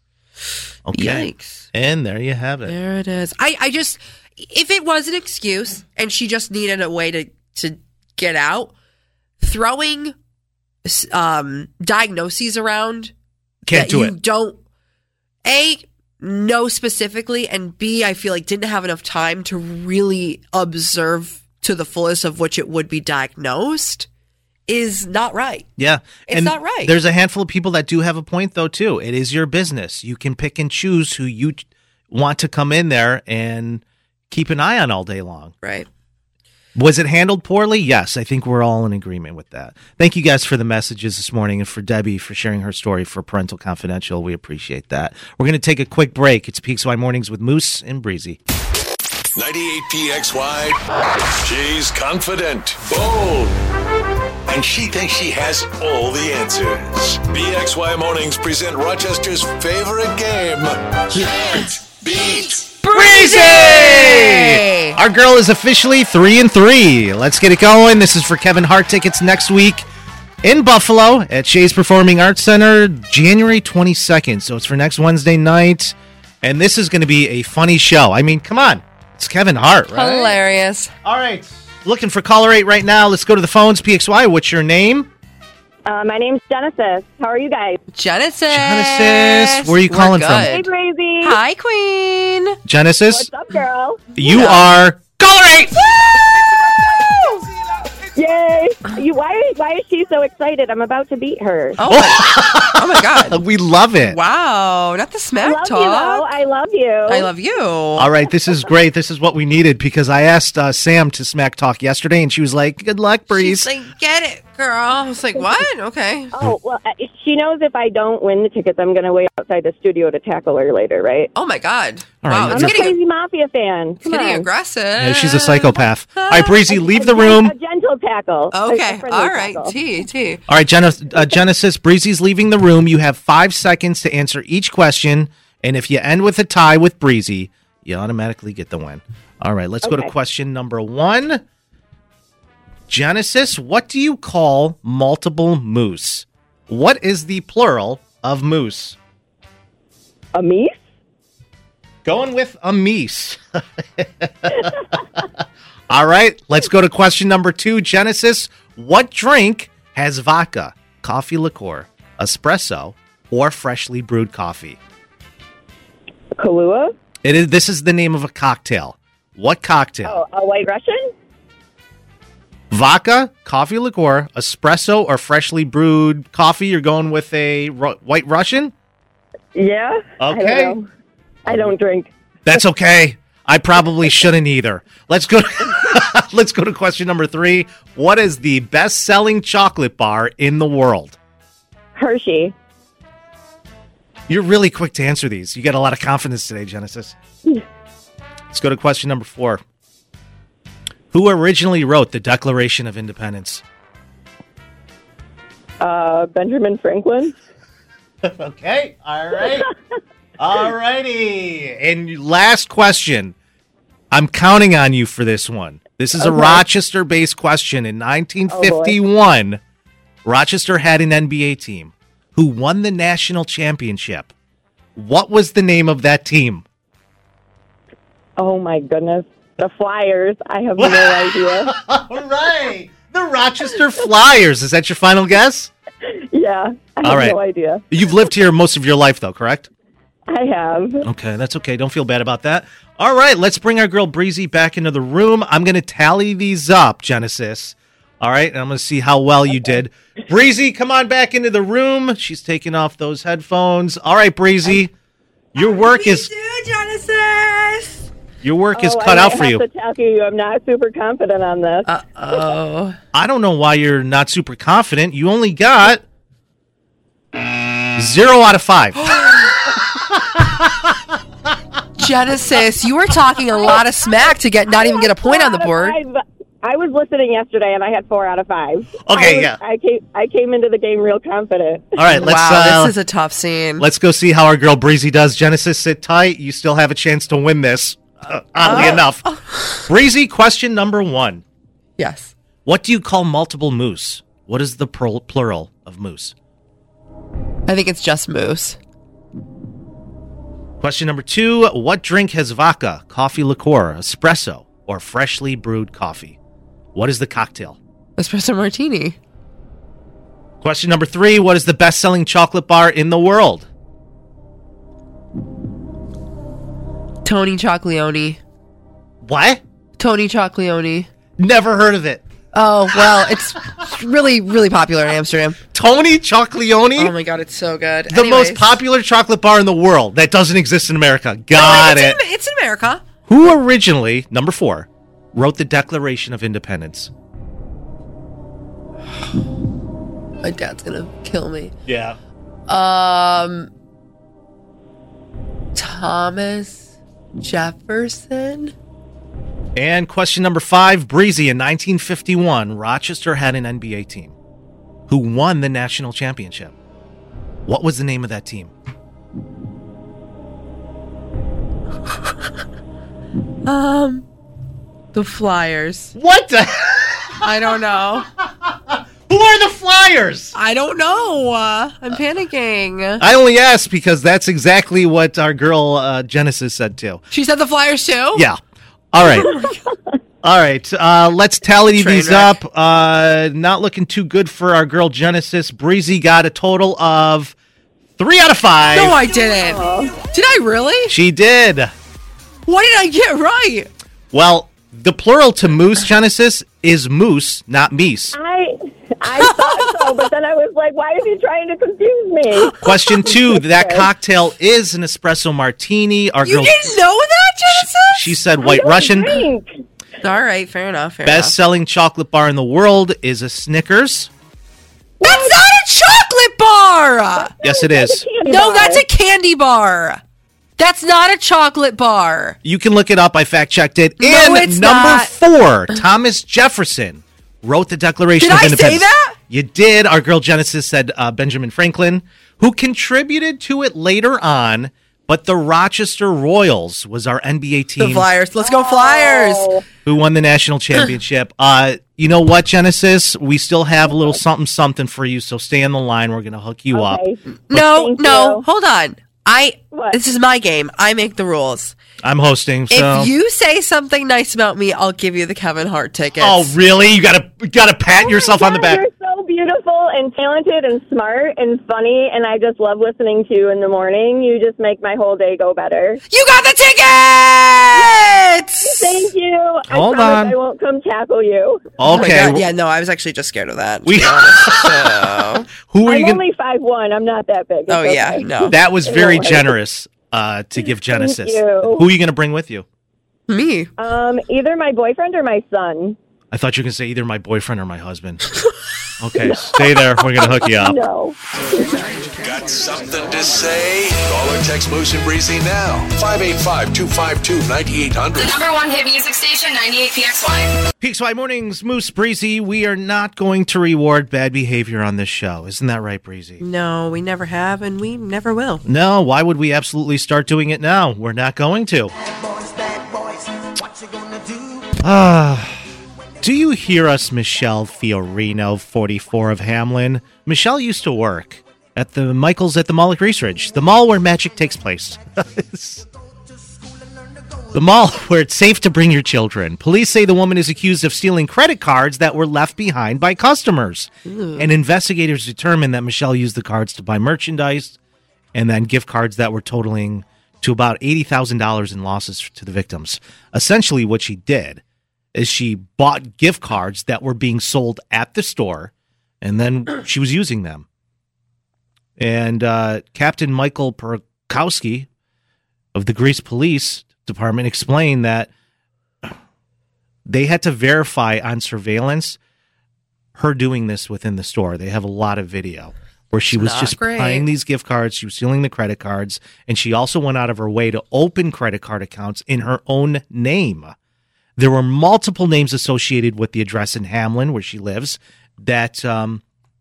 Okay. Yikes. And there you have it. There it is. I, I just, if it was an excuse and she just needed a way to, to get out, throwing um, diagnoses around Can't that do you it. don't, A, know specifically, and B, I feel like didn't have enough time to really observe to the fullest of which it would be diagnosed, is not right. Yeah. It's and not right. There's a handful of people that do have a point, though, too. It is your business. You can pick and choose who you want to come in there and keep an eye on all day long. Right. Was it handled poorly? Yes, I think we're all in agreement with that. Thank you guys for the messages this morning and for Debbie for sharing her story for Parental Confidential. We appreciate that. We're going to take a quick break. It's P X Y Mornings with Moose and Breezy. ninety-eight P X Y. She's confident, bold, and she thinks she has all the answers. P X Y Mornings present Rochester's favorite game, Can't Beat Breezy! Our girl is officially three and three. Let's get it going. This is for Kevin Hart tickets next week in Buffalo at Shays Performing Arts Center, January twenty-second. So it's for next Wednesday night. And this is going to be a funny show. I mean, come on. It's Kevin Hart, right? Hilarious. All right. Looking for caller eight right now. Let's go to the phones. P X Y, what's your name? Uh, my name's Genesis. How are you guys? Genesis. Genesis. Where are you We're calling good. from? Hey, Crazy. Hi, Queen. Genesis, What's up, girl? you are caller eight. Yay! You, why, why is she so excited? I'm about to beat her. Oh, my, oh my God. We love it. Wow. Not the I smack love talk. you, though. I love you. I love you. All right, this is great. This is what we needed because I asked uh, Sam to smack talk yesterday, and she was like, "Good luck, Breeze." She's like, get it, girl. I was like, what? Okay. Oh, well, uh, she knows if I don't win the tickets, I'm going to wait outside the studio to tackle her later, right? Oh, my God. All right, Wow. you It's I'm a getting, Crazy Mafia fan. it's Come getting on. aggressive. Yeah, she's a psychopath. All right, Breezy, leave the A- room. A gentle tackle. A- Okay. a friendly All right. tackle. T, T. All right, Gen- uh, Genesis, Breezy's leaving the room. You have five seconds to answer each question, and if you end with a tie with Breezy, you automatically get the win. All right, let's go to Okay. question number one. Genesis, what do you call multiple moose? What is the plural of moose? A meese? Going with a meese. All right, let's go to question number two. Genesis, what drink has vodka, coffee liqueur, espresso, or freshly brewed coffee? Kahlua? It is. This is the name of a cocktail. What cocktail? Oh, a White Russian? Vodka, coffee liqueur, espresso, or freshly brewed coffee? You're going with a ru- White Russian? Yeah. Okay. I don't, know. I don't drink. That's okay. I probably shouldn't either. Let's go. To, let's go to question number three. What is the best-selling chocolate bar in the world? Hershey. You're really quick to answer these. You got a lot of confidence today, Genesis. Let's go to question number four. Who originally wrote the Declaration of Independence? Uh, Benjamin Franklin. Okay. All right. All righty. And last question. I'm counting on you for this one. This is Okay. a Rochester-based question. In nineteen fifty-one, Oh, Rochester had an N B A team who won the national championship. What was the name of that team? Oh, my goodness. The Flyers. I have no idea. All right. The Rochester Flyers. Is that your final guess? Yeah. I have All right. no idea. You've lived here most of your life, though, correct? I have. Okay, that's okay. Don't feel bad about that. All right, let's bring our girl Breezy back into the room. I'm going to tally these up, Genesis. All right, and I'm going to see how well you did. Breezy, come on back into the room. She's taking off those headphones. All right, Breezy, your work is Genesis. your work is Oh, cut I out might for have you. to tell you, I'm not super confident on this. Oh. I don't know why you're not super confident. You only got zero out of five. Genesis, you were talking a lot of smack to get not even get a point on the board. Five. I was listening yesterday, and I had four out of five. Okay, I was, yeah. I came, I came into the game real confident. All right, let's wow, uh, this is a tough scene. let's go see how our girl Breezy does. Genesis, sit tight. You still have a chance to win this. Uh, oddly Oh. enough. Breezy, question number one. Yes. What do you call multiple moose? What is the pl- plural of moose? I think it's just moose. Question number two. What drink has vodka, coffee liqueur, espresso, or freshly brewed coffee? What is the cocktail? Espresso martini. Question number three. What is the best-selling chocolate bar in the world? Tony Chocolonely. What? Tony Chocolonely. Never heard of it. Oh, well, it's really, really popular in Amsterdam. Tony Chocolonely? Oh my god, it's so good. The Anyways. most popular chocolate bar in the world that doesn't exist in America. Got No, it. it's in, it's in America. Who originally, number four, wrote the Declaration of Independence? My dad's gonna kill me. Yeah. Um, Thomas Jefferson. And question number five, Breezy, in nineteen fifty-one, Rochester had an N B A team who won the national championship. What was the name of that team? Um, the Flyers. What the? I don't know. Who are the Flyers? I don't know. Uh, I'm panicking. I only asked because that's exactly what our girl uh, Genesis said too. She said the Flyers too? Yeah. All right. All right. Uh, let's tally Train these wreck. up. Uh, not looking too good for our girl Genesis. Breezy got a total of three out of five. No, I didn't. Did I really? She did. What did I get right? Well, the plural to moose, Genesis, is moose, not meese. I, I thought so, but then I was like, why is he trying to confuse me? Question two, that cocktail is an espresso martini. Our You girl, didn't know that, Genesis? she said White Russian. Drink. All right, fair enough. Fair Best-selling chocolate bar in the world is a Snickers. enough. That's not a chocolate bar. Yes, it is. Candy No, bar. that's a candy bar. That's not a chocolate bar. You can look it up. I fact-checked it. No, and it's number not. four, Thomas Jefferson wrote the Declaration Did of I say Independence. that? You did. Our girl Genesis said uh, Benjamin Franklin, who contributed to it later on but the Rochester Royals was our N B A team. The Flyers. Let's go Flyers. Who won the national championship. uh, you know what, Genesis? We still have a little something something for you, so stay on the line. We're going to hook you Okay. up. No, Thank no. you. Hold on. I. What? This is my game. I make the rules. I'm hosting, so... If you say something nice about me, I'll give you the Kevin Hart tickets. Oh, really? You got to you got to pat Oh yourself my on the God, back. You're so beautiful and talented and smart and funny, and I just love listening to you in the morning. You just make my whole day go better. You got the tickets! Thank you. Hold I promise on. I won't come tackle you. Oh my Okay. God. Yeah, no, I was actually just scared of that. to We- be honest, so. Who are I'm you going only five one. I'm not that big. It's Oh, yeah, okay. no. That was It very won't hurt. generous uh, to give Genesis. you. Who are you going to bring with you? Me. Um, either my boyfriend or my son. I thought you were going to say either my boyfriend or my husband. Okay, stay there. We're going to hook you up. No. Got something to say? Call or text Moose and Breezy now. five eight five, two five two, nine eight The hundred. number one hit music station, ninety-eight P X Y. P X Y Mornings, Moose, Breezy. We are not going to reward bad behavior on this show. Isn't that right, Breezy? No, we never have, and we never will. No, why would we absolutely start doing it now? We're not going to. Ah. Do you hear us, Michelle Fiorino, forty-four of Hamlin? Michelle used to work at the Michaels at the Mall at Grease Ridge, the mall where magic takes place. The mall where it's safe to bring your children. Police say the woman is accused of stealing credit cards that were left behind by customers. Ooh. And investigators determined that Michelle used the cards to buy merchandise and then gift cards that were totaling to about eighty thousand dollars in losses to the victims. Essentially, what she did is she bought gift cards that were being sold at the store, and then she was using them. And uh, Captain Michael Perkowski of the Greece Police Department explained that they had to verify on surveillance her doing this within the store. They have a lot of video where she was Not just great. buying these gift cards. She was stealing the credit cards, and she also went out of her way to open credit card accounts in her own name. There were multiple names associated with the address in Hamlin where she lives that um,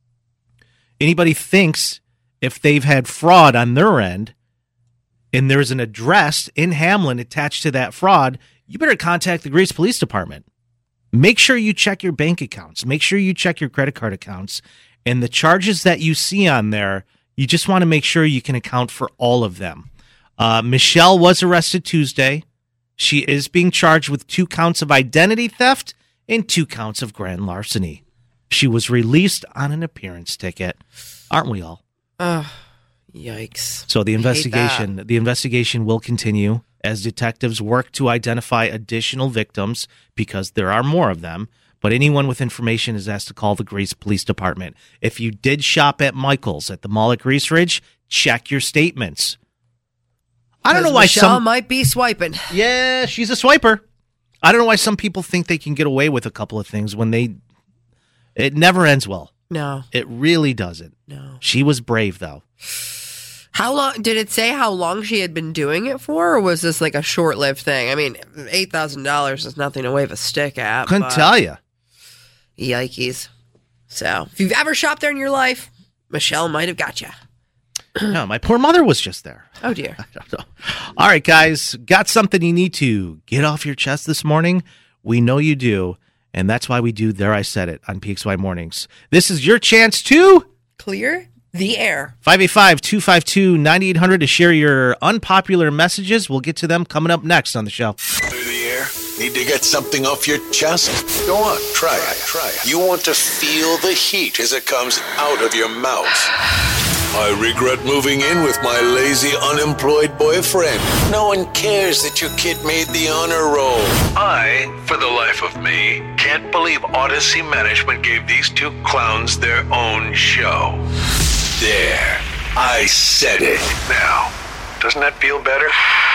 anybody thinks if they've had fraud on their end and there's an address in Hamlin attached to that fraud, you better contact the Greece Police Department. Make sure you check your bank accounts. Make sure you check your credit card accounts. And the charges that you see on there, you just want to make sure you can account for all of them. Uh, Michelle was arrested Tuesday. She is being charged with two counts of identity theft and two counts of grand larceny. She was released on an appearance ticket. Aren't we all? Ugh, yikes. So the I hate investigation, that. the investigation will continue as detectives work to identify additional victims because there are more of them. But anyone with information is asked to call the Greece Police Department. If you did shop at Michael's at the mall at Grease Ridge, check your statements. I don't know why Michelle some might be swiping. Yeah, she's a swiper. I don't know why some people think they can get away with a couple of things when they it never ends well. No. It really doesn't. No. She was brave though. How long did it say how long she had been doing it for, or was this like a short-lived thing? I mean, eight thousand dollars is nothing to wave a stick at. Couldn't but tell you. Yikes. So, if you've ever shopped there in your life, Michelle might have got you. No, my poor mother was just there. Oh, dear. All right, guys, got something you need to get off your chest this morning? We know you do, and that's why we do There I Said It on P X Y Mornings. This is your chance to Clear the air. five eight five, two five two, nine eight hundred to share your unpopular messages. We'll get to them coming up next on the show. Through the air? Need to get something off your chest? Go on, try it. Try it. You want to feel the heat as it comes out of your mouth. I regret moving in with my lazy, unemployed boyfriend. No one cares that your kid made the honor roll. I, for the life of me, can't believe Odyssey Management gave these two clowns their own show. There. I said it. Now, doesn't that feel better?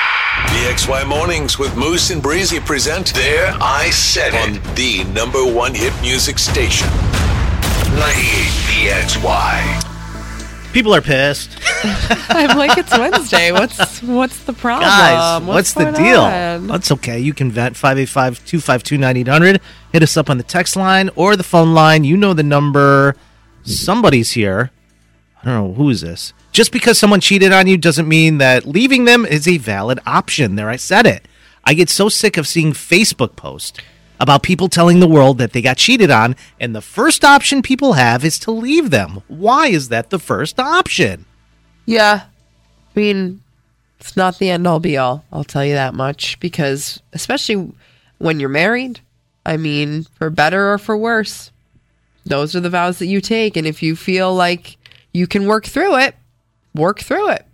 P X Y Mornings with Moose and Breezy present There I Said It on the number one hit music station. ninety-eight P X Y. People are pissed. I'm like, it's Wednesday. What's what's the problem? Guys, what's, the going deal? on? That's okay. You can vent five eight five, two five two, nine eight hundred. Hit us up on the text line or the phone line. You know the number. Somebody's here. I don't know. Who is this? Just because someone cheated on you doesn't mean that leaving them is a valid option. There, I said it. I get so sick of seeing Facebook posts about people telling the world that they got cheated on, and the first option people have is to leave them. Why is that the first option? Yeah. I mean, it's not the end all be all, I'll tell you that much, because especially when you're married, I mean, for better or for worse, those are the vows that you take, and if you feel like you can work through it, work through it.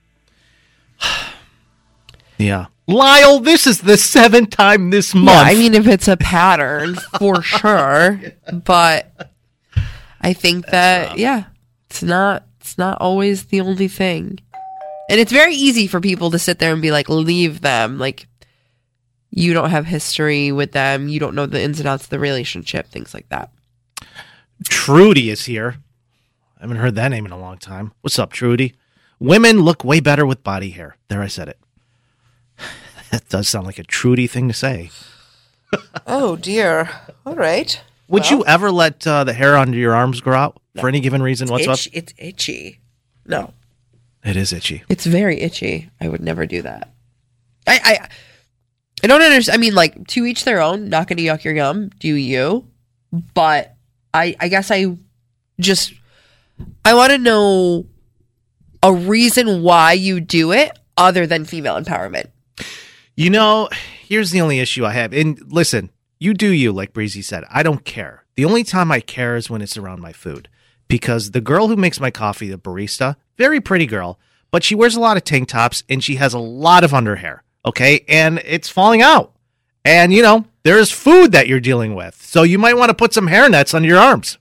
Yeah. Lyle, this is the seventh time this month. Yeah, I mean, if it's a pattern, for sure. But I think that, yeah, it's not it's not always the only thing. And it's very easy for people to sit there and be like, leave them. Like, you don't have history with them. You don't know the ins and outs of the relationship, things like that. Trudy is here. I haven't heard that name in a long time. What's up, Trudy? Women look way better with body hair. There, I said it. That does sound like a Trudy thing to say. Oh, dear. All right. Would Well, you ever let uh, the hair under your arms grow out for any given reason it's whatsoever? itch- It's itchy. No. It is itchy. It's very itchy. I would never do that. I I, I don't understand. I mean, like, to each their own. Not going to yuck your yum. Do you? But I I guess I just... I want to know a reason why you do it other than female empowerment. You know, here's the only issue I have. And listen, you do you, like Breezy said. I don't care. The only time I care is when it's around my food. Because the girl who makes my coffee, the barista, very pretty girl, but she wears a lot of tank tops and she has a lot of under hair, okay? And it's falling out. And, you know, there's food that you're dealing with. So you might want to put some hair nets under your arms.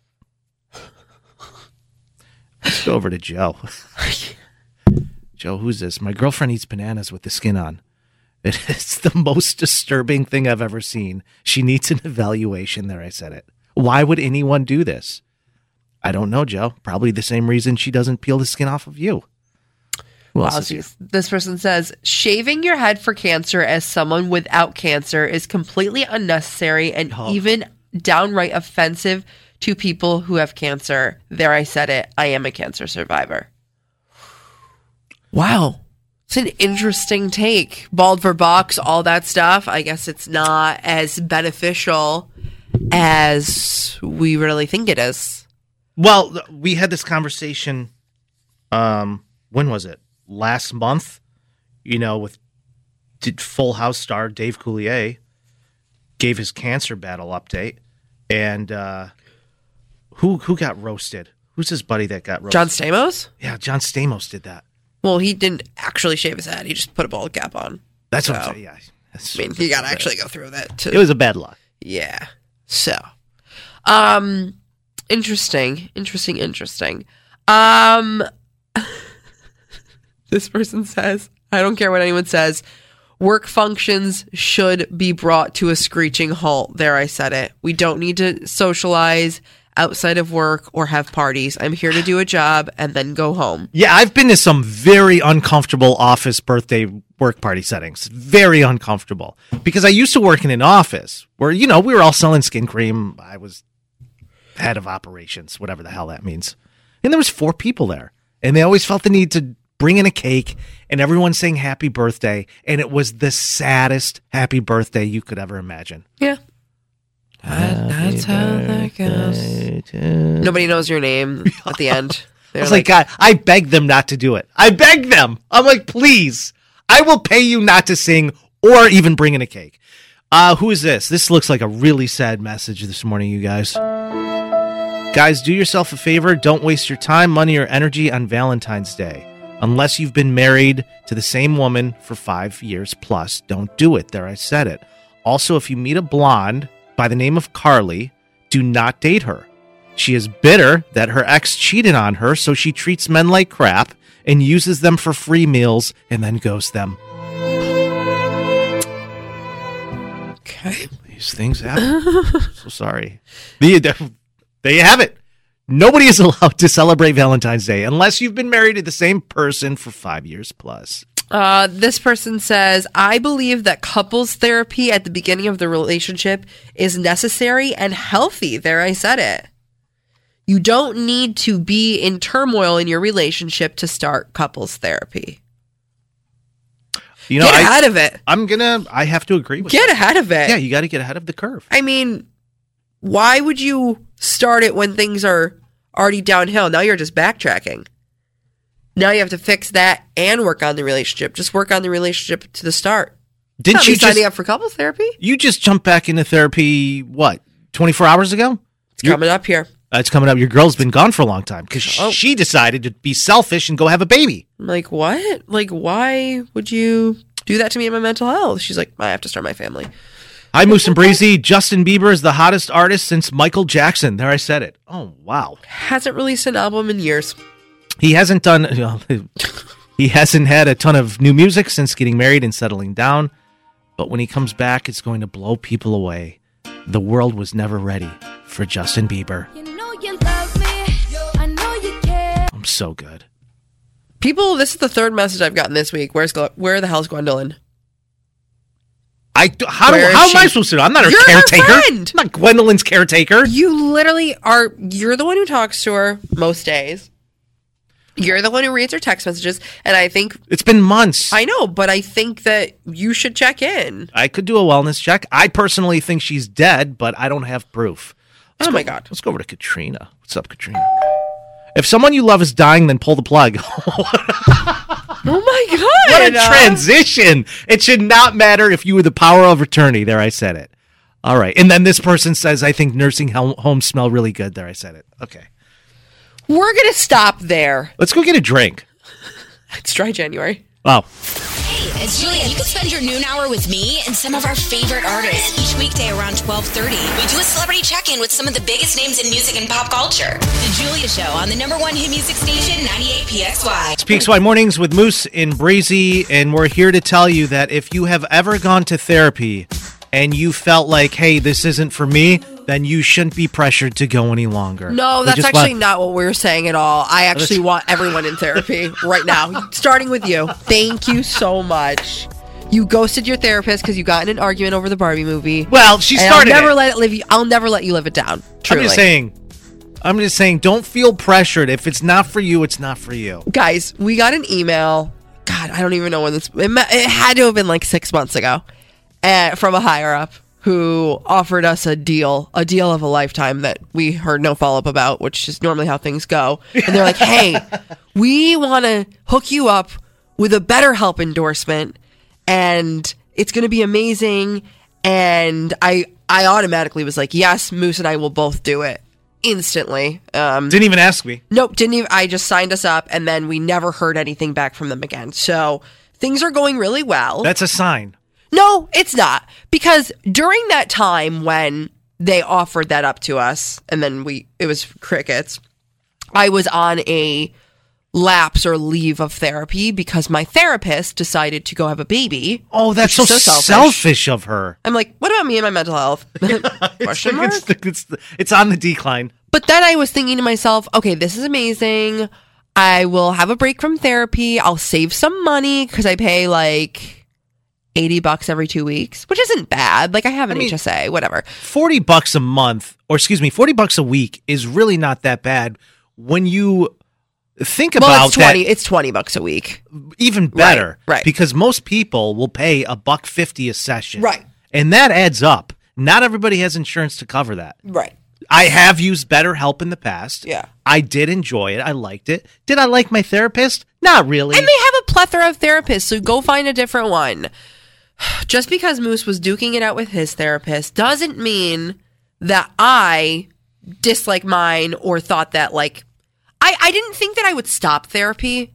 Let's go over to Joe. Joe, who's this? My girlfriend eats bananas with the skin on. It is the most disturbing thing I've ever seen. She needs an evaluation. There, I said it. Why would anyone do this? I don't know, Joe. Probably the same reason she doesn't peel the skin off of you. Who else Wow, is here? geez. This person says, shaving your head for cancer as someone without cancer is completely unnecessary and Oh. even downright offensive to people who have cancer. There, I said it. I am a cancer survivor. Wow. It's an interesting take. Bald for box, all that stuff. I guess it's not as beneficial as we really think it is. Well, we had this conversation, um, when was it? Last month, you know, with did Full House star Dave Coulier gave his cancer battle update. And uh, who who got roasted? Who's his buddy that got roasted? John Stamos? Yeah, John Stamos did that. Well, he didn't actually shave his head. He just put a bald cap on. That's what So, I'm saying. Yeah, that's- I mean, you got to actually go through that. To, it was a bad luck. Yeah. So, um, interesting, interesting, interesting. Um, this person says, I don't care what anyone says, work functions should be brought to a screeching halt. There, I said it. We don't need to socialize outside of work or have parties. I'm here to do a job and then go home. Yeah, I've been to some very uncomfortable office birthday work party settings. Very uncomfortable. Because I used to work in an office where, you know, we were all selling skin cream. I was head of operations, whatever the hell that means. And there was four people there. And they always felt the need to bring in a cake and everyone saying happy birthday. And it was the saddest happy birthday you could ever imagine. Yeah. That, that's how that goes. Nobody knows your name at the end. I They're was like, God, I begged them not to do it. I begged them. I'm like, please, I will pay you not to sing or even bring in a cake. Uh, who is this? This looks like a really sad message this morning, you guys. Guys, do yourself a favor. Don't waste your time, money, or energy on Valentine's Day. Unless you've been married to the same woman for five years plus. Don't do it. There, I said it. Also, if you meet a blonde by the name of Carly, do not date her. She is bitter that her ex cheated on her, so she treats men like crap and uses them for free meals and then ghosts them. Okay. These things happen. So sorry. The- There you have it. Nobody is allowed to celebrate Valentine's Day unless you've been married to the same person for five years plus. Uh, this person says, I believe that couples therapy at the beginning of the relationship is necessary and healthy. There, I said it. You don't need to be in turmoil in your relationship to start couples therapy. You know, get I, ahead of it. I'm gonna. I have to agree with. Get that. ahead of it. Yeah, you got to get ahead of the curve. I mean, why would you start it when things are already downhill? Now you're just backtracking. Now you have to fix that and work on the relationship. Just work on the relationship to the start. Didn't you just signing up for couples therapy? You just jumped back into therapy. What? twenty-four hours ago? It's You're, coming up here. Uh, it's coming up. Your girl's been gone for a long time because oh. she decided to be selfish and go have a baby. Like, what? Like, why would you do that to me in my mental health? She's like, I have to start my family. Hi, Moose and Breezy. Justin Bieber is the hottest artist since Michael Jackson. There, I said it. Oh, wow. Hasn't released an album in years. He hasn't done, you know, he hasn't had a ton of new music since getting married and settling down. But when he comes back, it's going to blow people away. The world was never ready for Justin Bieber. You know you love me. I know you care. I'm so good. People, this is the third message I've gotten this week. Where's Where the hell's Gwendolyn? I how, do, how am I supposed to know? I'm not her you're caretaker. Her friend. I'm not Gwendolyn's caretaker. You literally are. You're the one who talks to her most days. You're the one who reads her text messages, and I think it's been months. I know, but I think that you should check in. I could do a wellness check. I personally think she's dead, but I don't have proof. Let's oh go, my God. Let's go over to Katrina. What's up, Katrina? If someone you love is dying, then pull the plug. Oh my God. What a transition. It should not matter if you were the power of attorney. There, I said it. All right. And then this person says, I think nursing homes smell really good. There, I said it. Okay. We're going to stop there. Let's go get a drink. It's dry January. Oh. Hey, it's Julia. You can spend your noon hour with me and some of our favorite artists each weekday around twelve thirty. We do a celebrity check-in with some of the biggest names in music and pop culture. The Julia Show on the number one hit music station, ninety-eight P X Y. It's P X Y Mornings with Moose and Breezy, and we're here to tell you that if you have ever gone to therapy and you felt like, hey, this isn't for me, then you shouldn't be pressured to go any longer. No, that's actually want- not what we're saying at all. I actually want everyone in therapy right now, starting with you. Thank you so much. You ghosted your therapist because you got in an argument over the Barbie movie. Well, she started I'll never it. let it live. You, I'll never let you live it down. Truly. I'm just saying. I'm just saying, don't feel pressured. If it's not for you, it's not for you. Guys, we got an email. God, I don't even know when this. It, it had to have been like six months ago. Uh, from a higher up who offered us a deal, a deal of a lifetime that we heard no follow-up about, which is normally how things go. And they're like, hey, we want to hook you up with a BetterHelp endorsement, and it's going to be amazing. And I I automatically was like, yes, Moose and I will both do it instantly. Um, didn't even ask me. Nope, didn't even. I just signed us up, and then we never heard anything back from them again. So things are going really well. That's a sign. No, it's not. Because during that time when they offered that up to us, and then we it was crickets, I was on a lapse or leave of therapy because my therapist decided to go have a baby. Oh, that's so, so selfish. selfish of her. I'm like, what about me and my mental health? Question mark? It's, it's, it's on the decline. But then I was thinking to myself, okay, this is amazing. I will have a break from therapy. I'll save some money because I pay like eighty bucks every two weeks, which isn't bad. Like I have an I mean, H S A, whatever. forty bucks a month, or excuse me, forty bucks a week is really not that bad when you think well, about it's twenty, that. It's twenty bucks a week. Even better. Right, right. Because most people will pay a buck fifty a session. Right. And that adds up. Not everybody has insurance to cover that. Right. I have used BetterHelp in the past. Yeah. I did enjoy it. I liked it. Did I like my therapist? Not really. And they have a plethora of therapists, so go find a different one. Just because Moose was duking it out with his therapist doesn't mean that I dislike mine or thought that, like, I, I didn't think that I would stop therapy.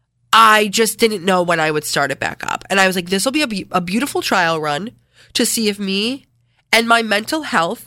I just didn't know when I would start it back up. And I was like, this will be a, be- a beautiful trial run to see if me and my mental health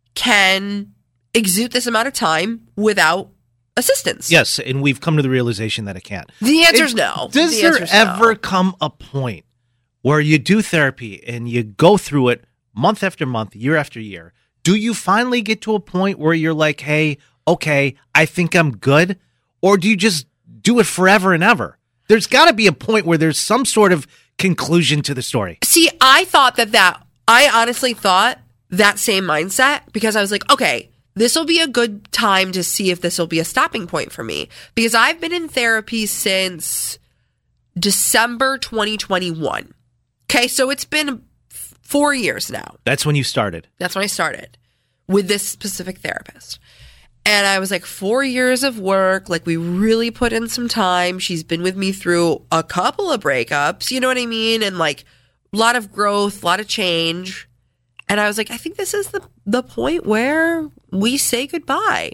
can exude this amount of time without assistance. Yes, and we've come to the realization that it can't. The answer's it, no. Does the there ever no. come a point where you do therapy and you go through it month after month, year after year? Do you finally get to a point where you're like, hey, okay, I think I'm good? Or do you just do it forever and ever? There's got to be a point where there's some sort of conclusion to the story. See, I thought that that, I honestly thought that same mindset because I was like, okay, this will be a good time to see if this will be a stopping point for me, because I've been in therapy since December twenty twenty-one. Okay, so it's been four years now. That's when you started. That's when I started with this specific therapist. And I was like, four years of work, like we really put in some time. She's been with me through a couple of breakups, you know what I mean? And like a lot of growth, a lot of change. And I was like, I think this is the, the point where we say goodbye.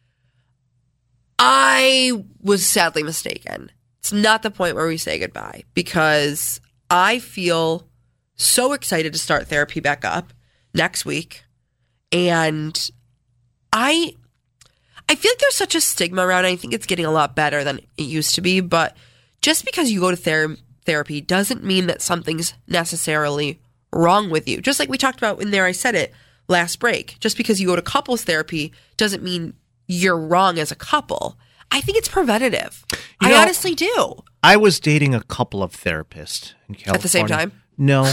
I was sadly mistaken. It's not the point where we say goodbye, because I feel so excited to start therapy back up next week. And I I feel like there's such a stigma around it. I think it's getting a lot better than it used to be. But just because you go to ther- therapy doesn't mean that something's necessarily wrong with you. Just like we talked about in there, I said it last break. Just because you go to couples therapy doesn't mean you're wrong as a couple. I think it's preventative. You I know, honestly do. I was dating a couple of therapists in California. At the same time? No.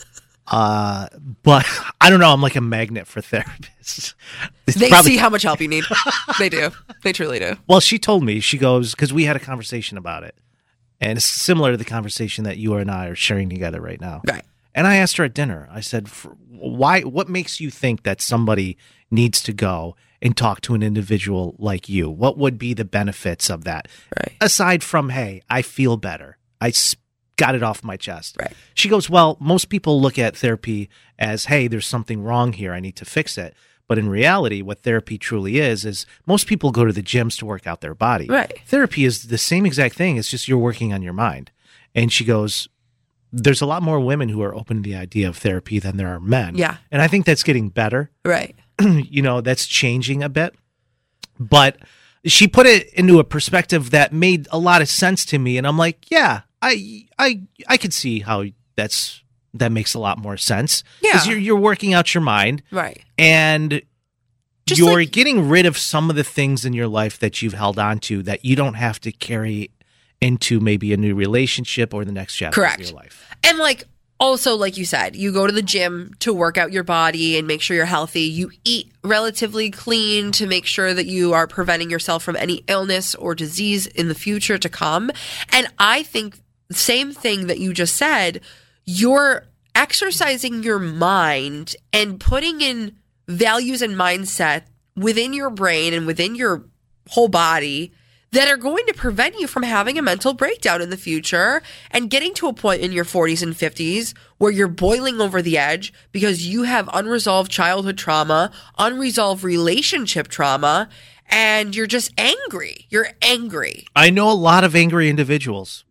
uh, but I don't know. I'm like a magnet for therapists. It's They probably- see how much help you need. They do. They truly do. Well, she told me, she goes, because we had a conversation about it. And it's similar to the conversation that you and I are sharing together right now. Right. And I asked her at dinner, I said, why, what makes you think that somebody needs to go and talk to an individual like you? What would be the benefits of that? Right. Aside from, hey, I feel better. I s- got it off my chest. Right. She goes, well, most people look at therapy as, hey, there's something wrong here. I need to fix it. But in reality, what therapy truly is, is most people go to the gyms to work out their body. Right. Therapy is the same exact thing. It's just you're working on your mind. And she goes, there's a lot more women who are open to the idea of therapy than there are men. Yeah. And I think that's getting better. Right. You know, that's changing a bit. But she put it into a perspective that made a lot of sense to me. And I'm like, yeah, I I I could see how that's that makes a lot more sense. Yeah. Because you're, you're working out your mind. Right. And Just you're like- getting rid of some of the things in your life that you've held on to that you don't have to carry into maybe a new relationship or the next chapter Correct. of your life. And like, also, like you said, you go to the gym to work out your body and make sure you're healthy. You eat relatively clean to make sure that you are preventing yourself from any illness or disease in the future to come. And I think the same thing that you just said, you're exercising your mind and putting in values and mindset within your brain and within your whole body that are going to prevent you from having a mental breakdown in the future and getting to a point in your forties and fifties where you're boiling over the edge because you have unresolved childhood trauma, unresolved relationship trauma, and you're just angry. You're angry. I know a lot of angry individuals.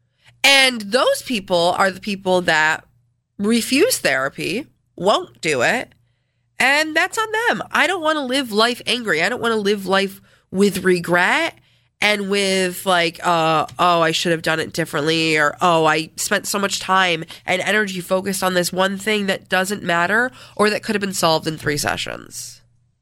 And those people are the people that refuse therapy, won't do it, and that's on them. I don't want to live life angry. I don't want to live life with regret. And with like, uh, oh, I should have done it differently, or oh, I spent so much time and energy focused on this one thing that doesn't matter, or that could have been solved in three sessions.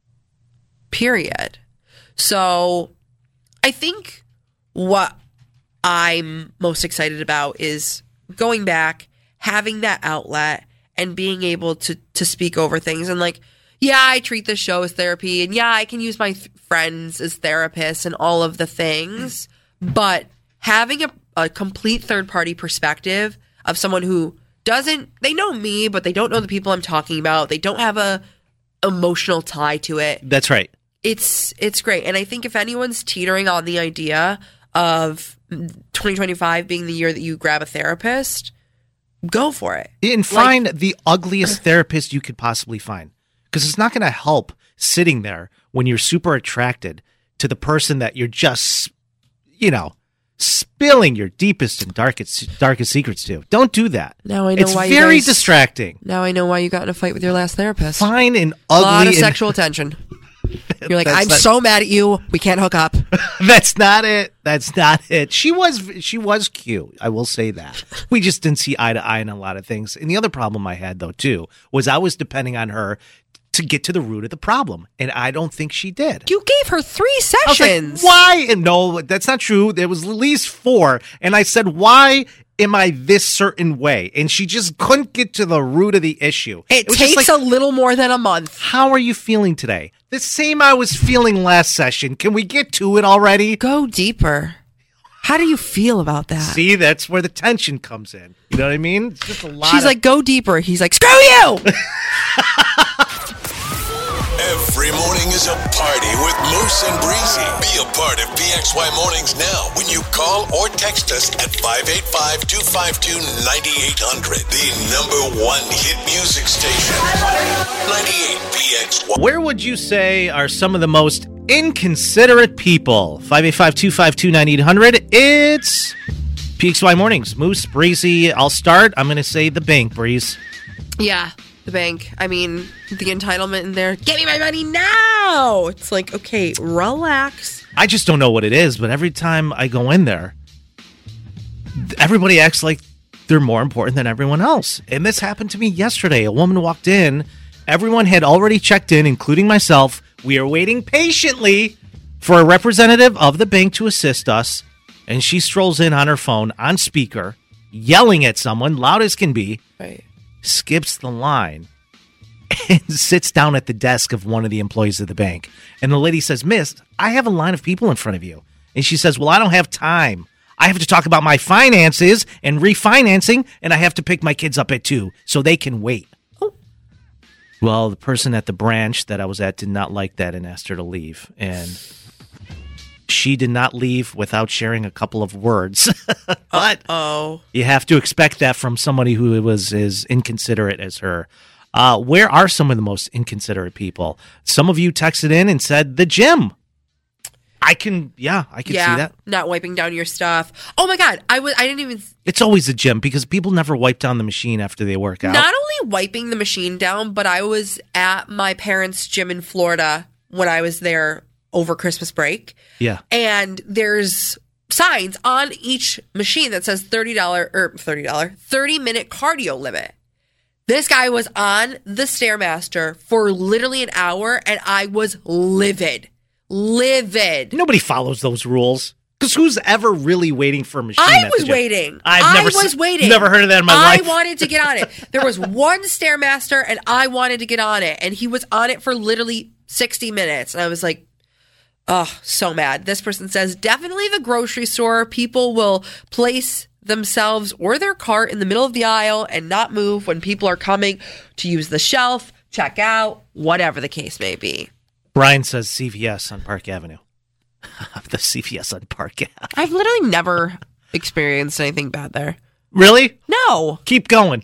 Period. So I think what I'm most excited about is going back, having that outlet, and being able to to speak over things. And like, yeah, I treat this show as therapy, and yeah, I can use my th- friends as therapists and all of the things, but having a, a complete third-party perspective of someone who doesn't, they know me, but they don't know the people I'm talking about. They don't have a emotional tie to it. That's right. It's it's great. And I think if anyone's teetering on the idea of twenty twenty-five being the year that you grab a therapist, go for it. And find like, the ugliest therapist you could possibly find. Because it's not going to help sitting there when you're super attracted to the person that you're just, you know, spilling your deepest and darkest darkest secrets to. Don't do that. Now I know it's why very you guys, distracting. Now I know why you got in a fight with your last therapist. Find an ugly... A lot of and, sexual tension. You're like, I'm not, so mad at you. We can't hook up. That's not it. That's not it. She was she was cute. I will say that. We just didn't see eye to eye on a lot of things. And the other problem I had, though, too, was I was depending on her to get to the root of the problem. And I don't think she did. You gave her three sessions. Like, why? And no, that's not true. There was at least four. And I said, why am I this certain way? And she just couldn't get to the root of the issue. It, was takes just like, a little more than a month. How are you feeling today? The same I was feeling last session. Can we get to it already? Go deeper. How do you feel about that? See, that's where the tension comes in. You know what I mean? It's just a lot. She's of- like, go deeper. He's like, screw you. Every morning is a party with Moose and Breezy. Be a part of P X Y Mornings now when you call or text us at five eight five, two five two, nine eight hundred. The number one hit music station. ninety-eight P X Y. Where would you say are some of the most inconsiderate people? five eight five, two five two, nine eight hundred. It's P X Y Mornings. Moose, Breezy. I'll start. I'm going to say the bank, Breeze. Yeah, the bank. I mean, the entitlement in there. Get me my money now. It's like, okay, relax. I just don't know what it is, but every time I go in there, everybody acts like they're more important than everyone else. And this happened to me yesterday. A woman walked in. Everyone had already checked in, including myself. We are waiting patiently for a representative of the bank to assist us. And she strolls in on her phone, on speaker, yelling at someone, loud as can be. Right. Skips the line and sits down at the desk of one of the employees of the bank. And the lady says, Miss, I have a line of people in front of you. And she says, well, I don't have time. I have to talk about my finances and refinancing, and I have to pick my kids up at two, so they can wait. Oh. Well, the person at the branch that I was at did not like that and asked her to leave. And she did not leave without sharing a couple of words. But oh, you have to expect that from somebody who was as inconsiderate as her. Uh, where are some of the most inconsiderate people? Some of you texted in and said the gym. I can, yeah, I can yeah, see that. Not wiping down your stuff. Oh my God, I was, I didn't even. It's always the gym because people never wipe down the machine after they work out. Not only wiping the machine down, but I was at my parents' gym in Florida when I was there over Christmas break. Yeah. And there's signs on each machine that says thirty dollars or thirty dollars, thirty minute cardio limit. This guy was on the Stairmaster for literally an hour and I was livid. Livid. Nobody follows those rules. Because who's ever really waiting for a machine? I at was the gym? waiting. I've I never was se- waiting. Never heard of that in my I life. I wanted to get on it. There was one Stairmaster and I wanted to get on it. And he was on it for literally sixty minutes. And I was like, oh, so mad. This person says, definitely the grocery store. People will place themselves or their cart in the middle of the aisle and not move when people are coming to use the shelf, check out, whatever the case may be. Brian says C V S on Park Avenue. The C V S on Park Avenue. I've literally never experienced anything bad there. Really? No. Keep going.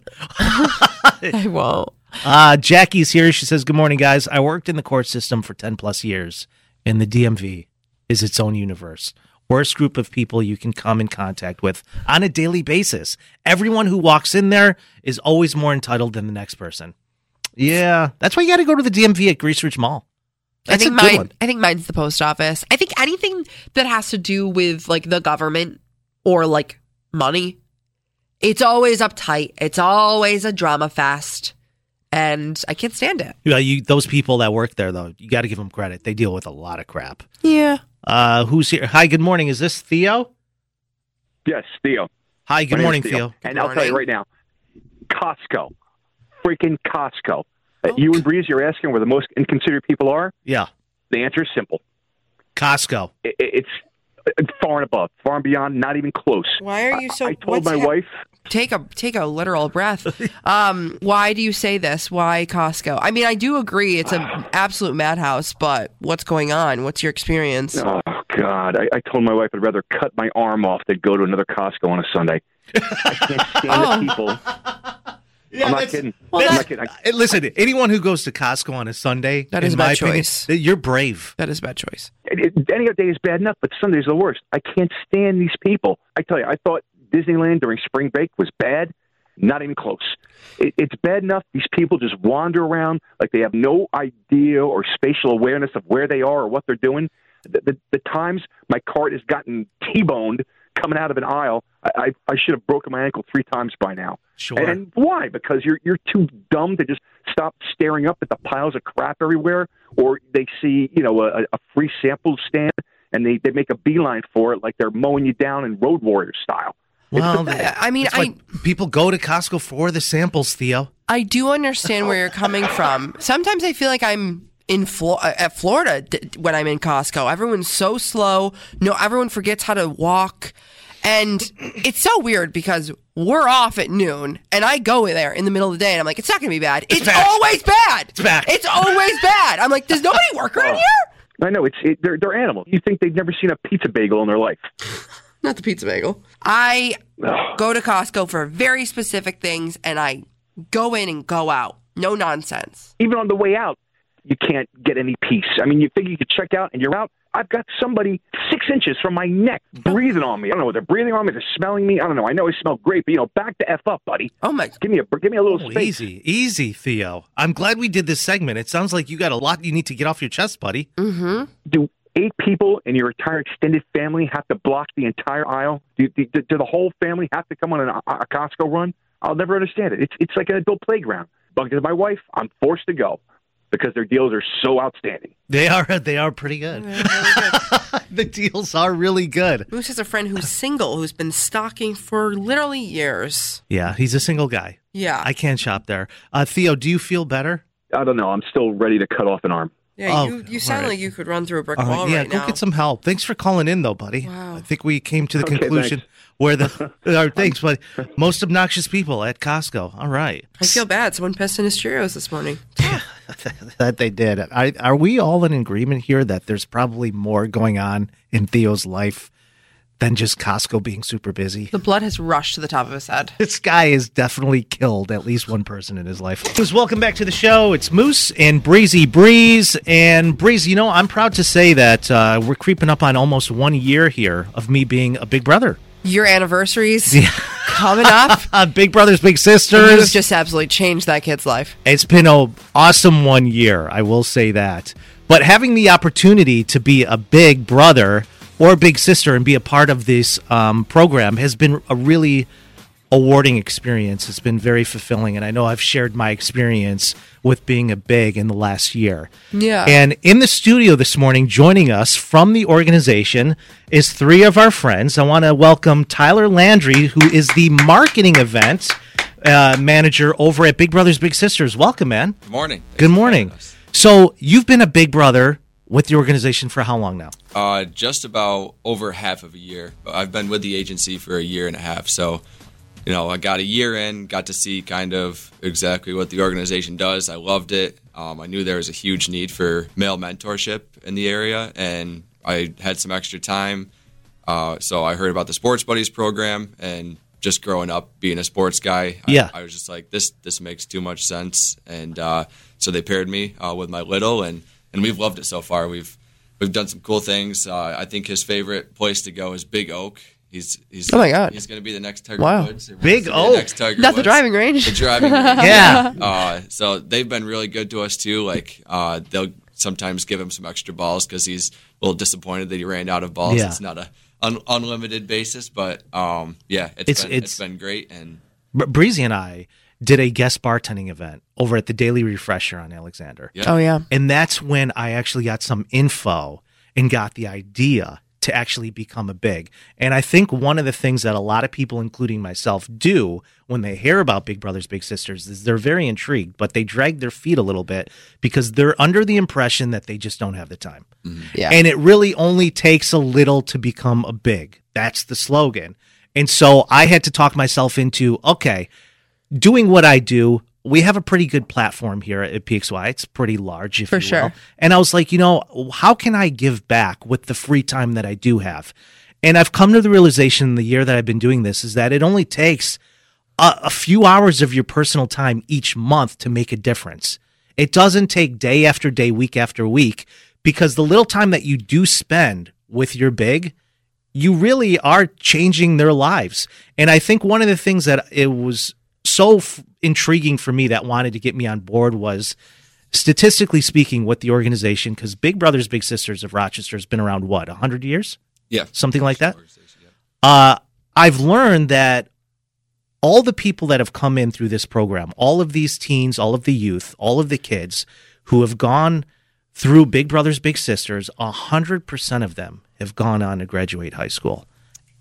I won't. Uh, Jackie's here. She says, good morning, guys. I worked in the court system for ten plus years, and the D M V is its own universe. Worst group of people you can come in contact with on a daily basis. Everyone who walks in there is always more entitled than the next person. Yeah, that's why you got to go to the D M V at Greece Ridge Mall. That's I think a good mine. one. I think mine's the post office. I think anything that has to do with like the government or like money, it's always uptight. It's always a drama fest, and I can't stand it. Yeah, you, those people that work there, though, you got to give them credit. They deal with a lot of crap. Yeah. Uh, who's here? Hi, good morning. Is this Theo? Yes, Theo. Hi, good My morning, name's Theo. Theo. And I'll tell you right now, Costco, freaking Costco. Uh, you and Breeze, you're asking where the most inconsiderate people are? Yeah. The answer is simple. Costco. It, it's it's far and above, far and beyond, not even close. Why are you so? I, I told what's my hap- wife. Take a take a literal breath. Um, why do you say this? Why Costco? I mean, I do agree it's an absolute madhouse, but what's going on? What's your experience? Oh God! I, I told my wife I'd rather cut my arm off than go to another Costco on a Sunday. I can't stand Oh. the people. Yeah, I'm not that's- kidding. well, I'm that's- not kidding. I, Hey, listen, anyone who goes to Costco on a Sunday, That in is a my bad opinion, choice. you're brave. That is a bad choice. it, it- any other day is bad enough, but Sunday's the worst. I can't stand these people. I tell you, I thought Disneyland during spring break was bad. Not even close. It, it's bad enough these people just wander around like they have no idea or spatial awareness of where they are or what they're doing. The, the, the times my cart has gotten T-boned coming out of an aisle, I, I, I should have broken my ankle three times by now. Sure. And why? Because you're you're too dumb to just stop staring up at the piles of crap everywhere, or they see, you know, a, a free sample stand and they, they make a beeline for it like they're mowing you down in Road Warrior style. Well, I mean, that's why I people go to Costco for the samples, Theo. I do understand where you're coming from. Sometimes I feel like I'm in Flo- at Florida d- when I'm in Costco. Everyone's so slow. No, everyone forgets how to walk. And it's so weird because we're off at noon and I go there in the middle of the day and I'm like, it's not going to be bad. It's, It's bad. always bad. It's bad. It's always bad. I'm like, does nobody work around here? I know it's it, they're they're animals. You think they've never seen a pizza bagel in their life? Not the pizza bagel. I go to Costco for very specific things and I go in and go out. No nonsense. Even on the way out, you can't get any peace. I mean, you think you could check out and you're out. I've got somebody six inches from my neck breathing on me. I don't know what they're breathing on me. They're smelling me. I don't know. I know I smell great, but, you know, back the F up, buddy. Oh, my. Give me a, give me a little Oh, space. easy, easy, Theo. I'm glad we did this segment. It sounds like you got a lot you need to get off your chest, buddy. Mm-hmm. Do eight people in your entire extended family have to block the entire aisle? Do, do, do the whole family have to come on an, a Costco run? I'll never understand it. It's it's like an adult playground. But because of my wife, I'm forced to go because their deals are so outstanding. They are they are pretty good. The deals are really good. Moose has a friend who's single who's been stocking for literally years. Yeah, he's a single guy. Yeah. I can't shop there. Uh, Theo, do you feel better? I don't know. I'm still ready to cut off an arm. Yeah, Oh, you, you sound all right. like you could run through a brick Uh, wall yeah, right go now. get some help. Thanks for calling in, though, buddy. Wow. I think we came to the Okay, conclusion thanks. where the uh, thanks, but most obnoxious people at Costco. All right, I feel bad. Someone pissed in his Cheerios this morning. that they did. I, are we all in agreement here that there's probably more going on in Theo's life than just Costco being super busy? The blood has rushed to the top of his head. This guy has definitely killed at least one person in his life. Moose, welcome back to the show. It's Moose and Breezy Breeze. And Breeze, you know, I'm proud to say that uh, we're creeping up on almost one year here of me being a big brother. Your anniversaries coming up. Uh, big brothers, big sisters. You have just absolutely changed that kid's life. It's been an awesome one year, I will say that. But having the opportunity to be a big brother or a big sister and be a part of this um, program has been a really awarding experience. It's been very fulfilling, and I know I've shared my experience with being a big in the last year. Yeah. And in the studio this morning, joining us from the organization is three of our friends. I want to welcome Tyler Landry, who is the marketing event uh, manager over at Big Brothers Big Sisters. Welcome, man. Good morning. Good morning. So you've been a big brother with the organization for how long now? Uh, just about over half of a year. I've been with the agency for a year and a half, so you know I got a year in, got to see kind of exactly what the organization does. I loved it. Um, I knew there was a huge need for male mentorship in the area, and I had some extra time, uh, so I heard about the Sports Buddies program, and just growing up being a sports guy, Yeah. I, I was just like, this this makes too much sense, and uh, so they paired me uh, with my little, and. And we've loved it so far. We've we've done some cool things. Uh, I think his favorite place to go is Big Oak. He's he's Oh my God. He's going to be the next Tiger Wow. Woods. He wants Big to be the Oak. next Tiger Not the Woods. driving range. The driving range. Yeah. Uh, so they've been really good to us too. Like uh, they'll sometimes give him some extra balls because he's a little disappointed that he ran out of balls. Yeah. It's not a un- unlimited basis, but um, yeah, it's It's- been, it's- it's been great. And Br- Breezy and I did a guest bartending event over at the Daily Refresher on Alexander. yeah. Oh, yeah. And that's when I actually got some info and got the idea to actually become a big. And I think one of the things that a lot of people, including myself, do when they hear about Big Brothers Big Sisters is they're very intrigued, but they drag their feet a little bit because they're under the impression that they just don't have the time. Yeah. And it really only takes a little to become a big. That's the slogan. And so I had to talk myself into, okay, doing what I do, we have a pretty good platform here at P X Y. It's pretty large, if For you sure. will. And I was like, you know, how can I give back with the free time that I do have? And I've come to the realization in the year that I've been doing this is that it only takes a, a few hours of your personal time each month to make a difference. It doesn't take day after day, week after week, because the little time that you do spend with your big, you really are changing their lives. And I think one of the things that it was so f- intriguing for me that wanted to get me on board was, statistically speaking, with the organization, because Big Brothers Big Sisters of Rochester has been around, what, one hundred years? Yeah. Something like that? Uh, I've learned that all the people that have come in through this program, all of these teens, all of the youth, all of the kids who have gone through Big Brothers Big Sisters, one hundred percent of them have gone on to graduate high school.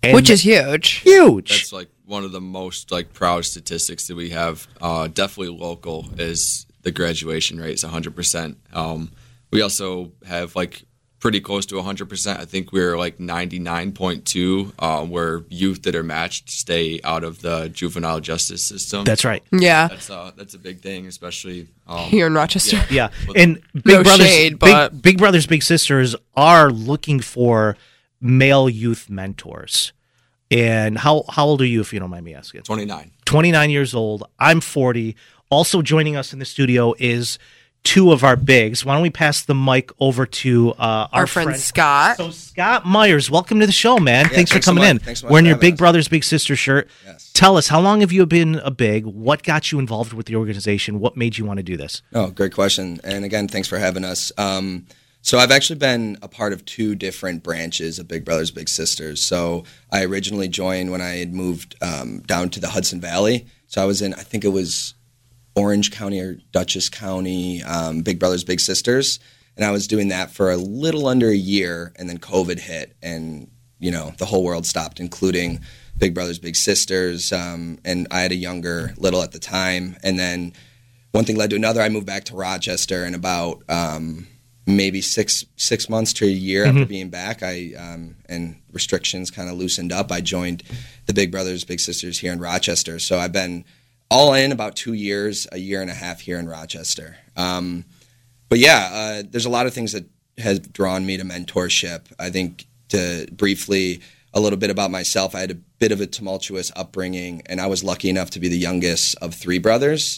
And Which is huge. Huge. That's like one of the most like proud statistics that we have. Uh, definitely local is the graduation rate is one hundred percent. Um, we also have like pretty close to one hundred percent. I think we're like ninety-nine point two uh, where youth that are matched stay out of the juvenile justice system. That's right. Yeah. That's, uh, that's a big thing, especially um, Here in Rochester. Yeah. And Big No Brothers, shade, Big, but- Big Brothers Big Sisters are looking for male youth mentors. And how how old are you, if you don't mind me asking? twenty-nine. twenty-nine years old. I'm forty. Also joining us in the studio is two of our bigs. Why don't we pass the mic over to uh, our, Our friend Scott. So Scott Myers, welcome to the show, man. Yeah, thanks for thanks so coming much. in. Thanks so much Wearing for your having Big us. Brothers Big Sister shirt. Yes. Tell us, how long have you been a big? What got you involved with the organization? What made you want to do this? Oh, great question. And again, thanks for having us. Um, so I've actually been a part of two different branches of Big Brothers Big Sisters. So I originally joined when I had moved um, down to the Hudson Valley. So I was in, I think it was Orange County or Dutchess County, um, Big Brothers Big Sisters. And I was doing that for a little under a year, and then COVID hit, and, you know, the whole world stopped, including Big Brothers Big Sisters. Um, and I had a younger little at the time. And then one thing led to another. I moved back to Rochester, and about um, maybe six six months to a year Mhm. after being back, I um, and restrictions kind of loosened up, I joined the Big Brothers Big Sisters here in Rochester. So I've been all in about two years, a year and a half here in Rochester. Um, but yeah, uh, there's a lot of things that has drawn me to mentorship. I think to briefly a little bit about myself, I had a bit of a tumultuous upbringing, and I was lucky enough to be the youngest of three brothers.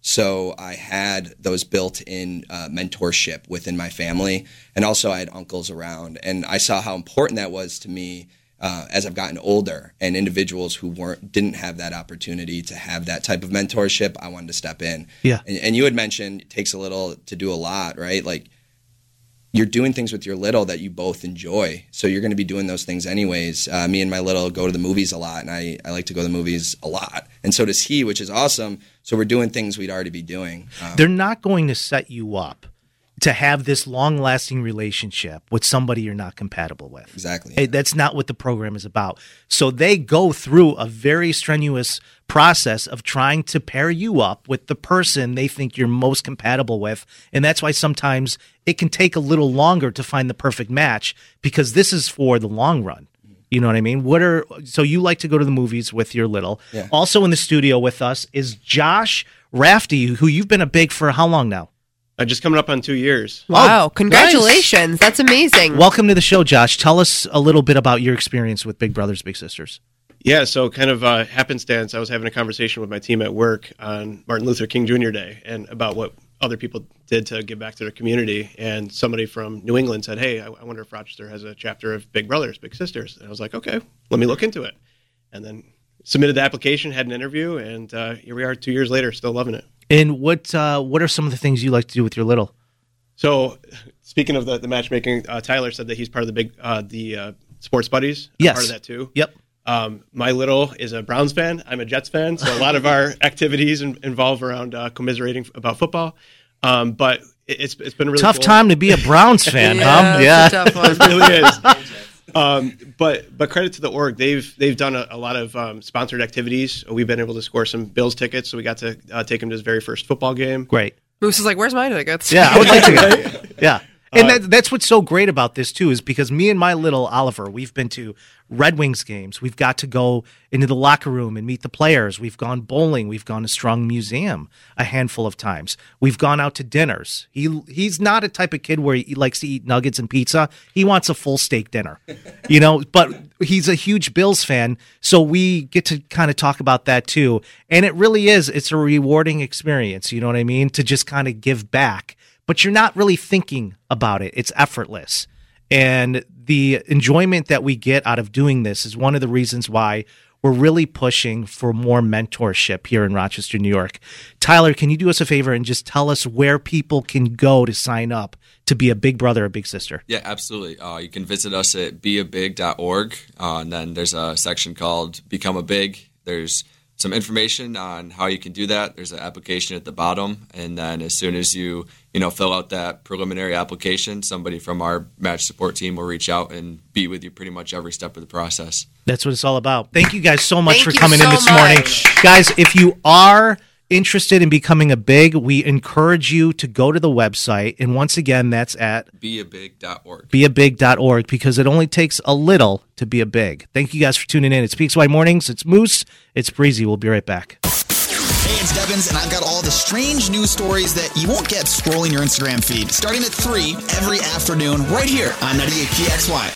So I had those built-in uh, mentorship within my family, and also I had uncles around, and I saw how important that was to me uh, as I've gotten older. And individuals who weren't didn't have that opportunity to have that type of mentorship, I wanted to step in. Yeah. And, and you had mentioned it takes a little to do a lot, right? Like, you're doing things with your little that you both enjoy. So you're going to be doing those things anyways. Uh, me and my little go to the movies a lot, and I, I like to go to the movies a lot. And so does he, which is awesome. So we're doing things we'd already be doing. Um, They're not going to set you up to have this long-lasting relationship with somebody you're not compatible with. Exactly. Hey, that's not what the program is about. So they go through a very strenuous process of trying to pair you up with the person they think you're most compatible with. And that's why sometimes it can take a little longer to find the perfect match, because this is for the long run. You know what I mean? What are so you like to go to the movies with your little. Yeah. Also in the studio with us is Josh Rafty, who you've been a big for how long now? Uh, just coming up on two years. Wow, Oh, congratulations. nice. That's amazing. Welcome to the show, Josh. Tell us a little bit about your experience with Big Brothers Big Sisters. Yeah, so kind of uh, happenstance, I was having a conversation with my team at work on Martin Luther King Junior Day and about what other people did to give back to their community. And somebody from New England said, hey, I, I wonder if Rochester has a chapter of Big Brothers Big Sisters. And I was like, okay, let me look into it. And then submitted the application, had an interview, and uh, here we are two years later, still loving it. And what uh, what are some of the things you like to do with your little? So, speaking of the, the matchmaking, uh, Tyler said that he's part of the big uh, the uh, sports buddies. I'm Yes. part of that too. Yep. Um, my little is a Browns fan. I'm a Jets fan, so a lot of our activities in, involve around uh, commiserating about football. Um, but it, it's it's been really Tough cool. time to be a Browns fan, huh? Yeah, it's a tough one. It really is. Um, but but credit to the org, they've they've done a, a lot of um, sponsored activities. We've been able to score some Bills tickets, so we got to uh, take him to his very first football game. Great. Moose is like, where's my tickets? Yeah, I would like to. Yeah. And that, that's what's so great about this, too, is because me and my little Oliver, we've been to Red Wings games. We've got to go into the locker room and meet the players. We've gone bowling. We've gone to Strong Museum a handful of times. We've gone out to dinners. He He's not a type of kid where he likes to eat nuggets and pizza. He wants a full steak dinner, you know, but he's a huge Bills fan. So we get to kind of talk about that, too. And it really is. It's a rewarding experience, you know what I mean, to just kind of give back. But you're not really thinking about it. It's effortless. And the enjoyment that we get out of doing this is one of the reasons why we're really pushing for more mentorship here in Rochester, New York. Tyler, can you do us a favor and just tell us where people can go to sign up to be a big brother or big sister? Yeah, absolutely. Uh, you can visit us at be a big dot org, uh, and then there's a section called Become a Big. There's some information on how you can do that. There's an application at the bottom, and then as soon as you you know fill out that preliminary application, somebody from our match support team will reach out and be with you pretty much every step of the process. That's what it's all about. Thank you guys so much Thank for you coming so in this much. morning. Guys, if you are interested in becoming a big, we encourage you to go to the website. And once again, that's at be a big dot org. be a big dot org, because it only takes a little to be a big. Thank you guys for tuning in. It's P X Y Mornings. It's Moose. It's Breezy. We'll be right back. Hey, it's Devins, and I've got all the strange news stories that you won't get scrolling your Instagram feed. Starting at three every afternoon, right here on ninety-eight P X Y.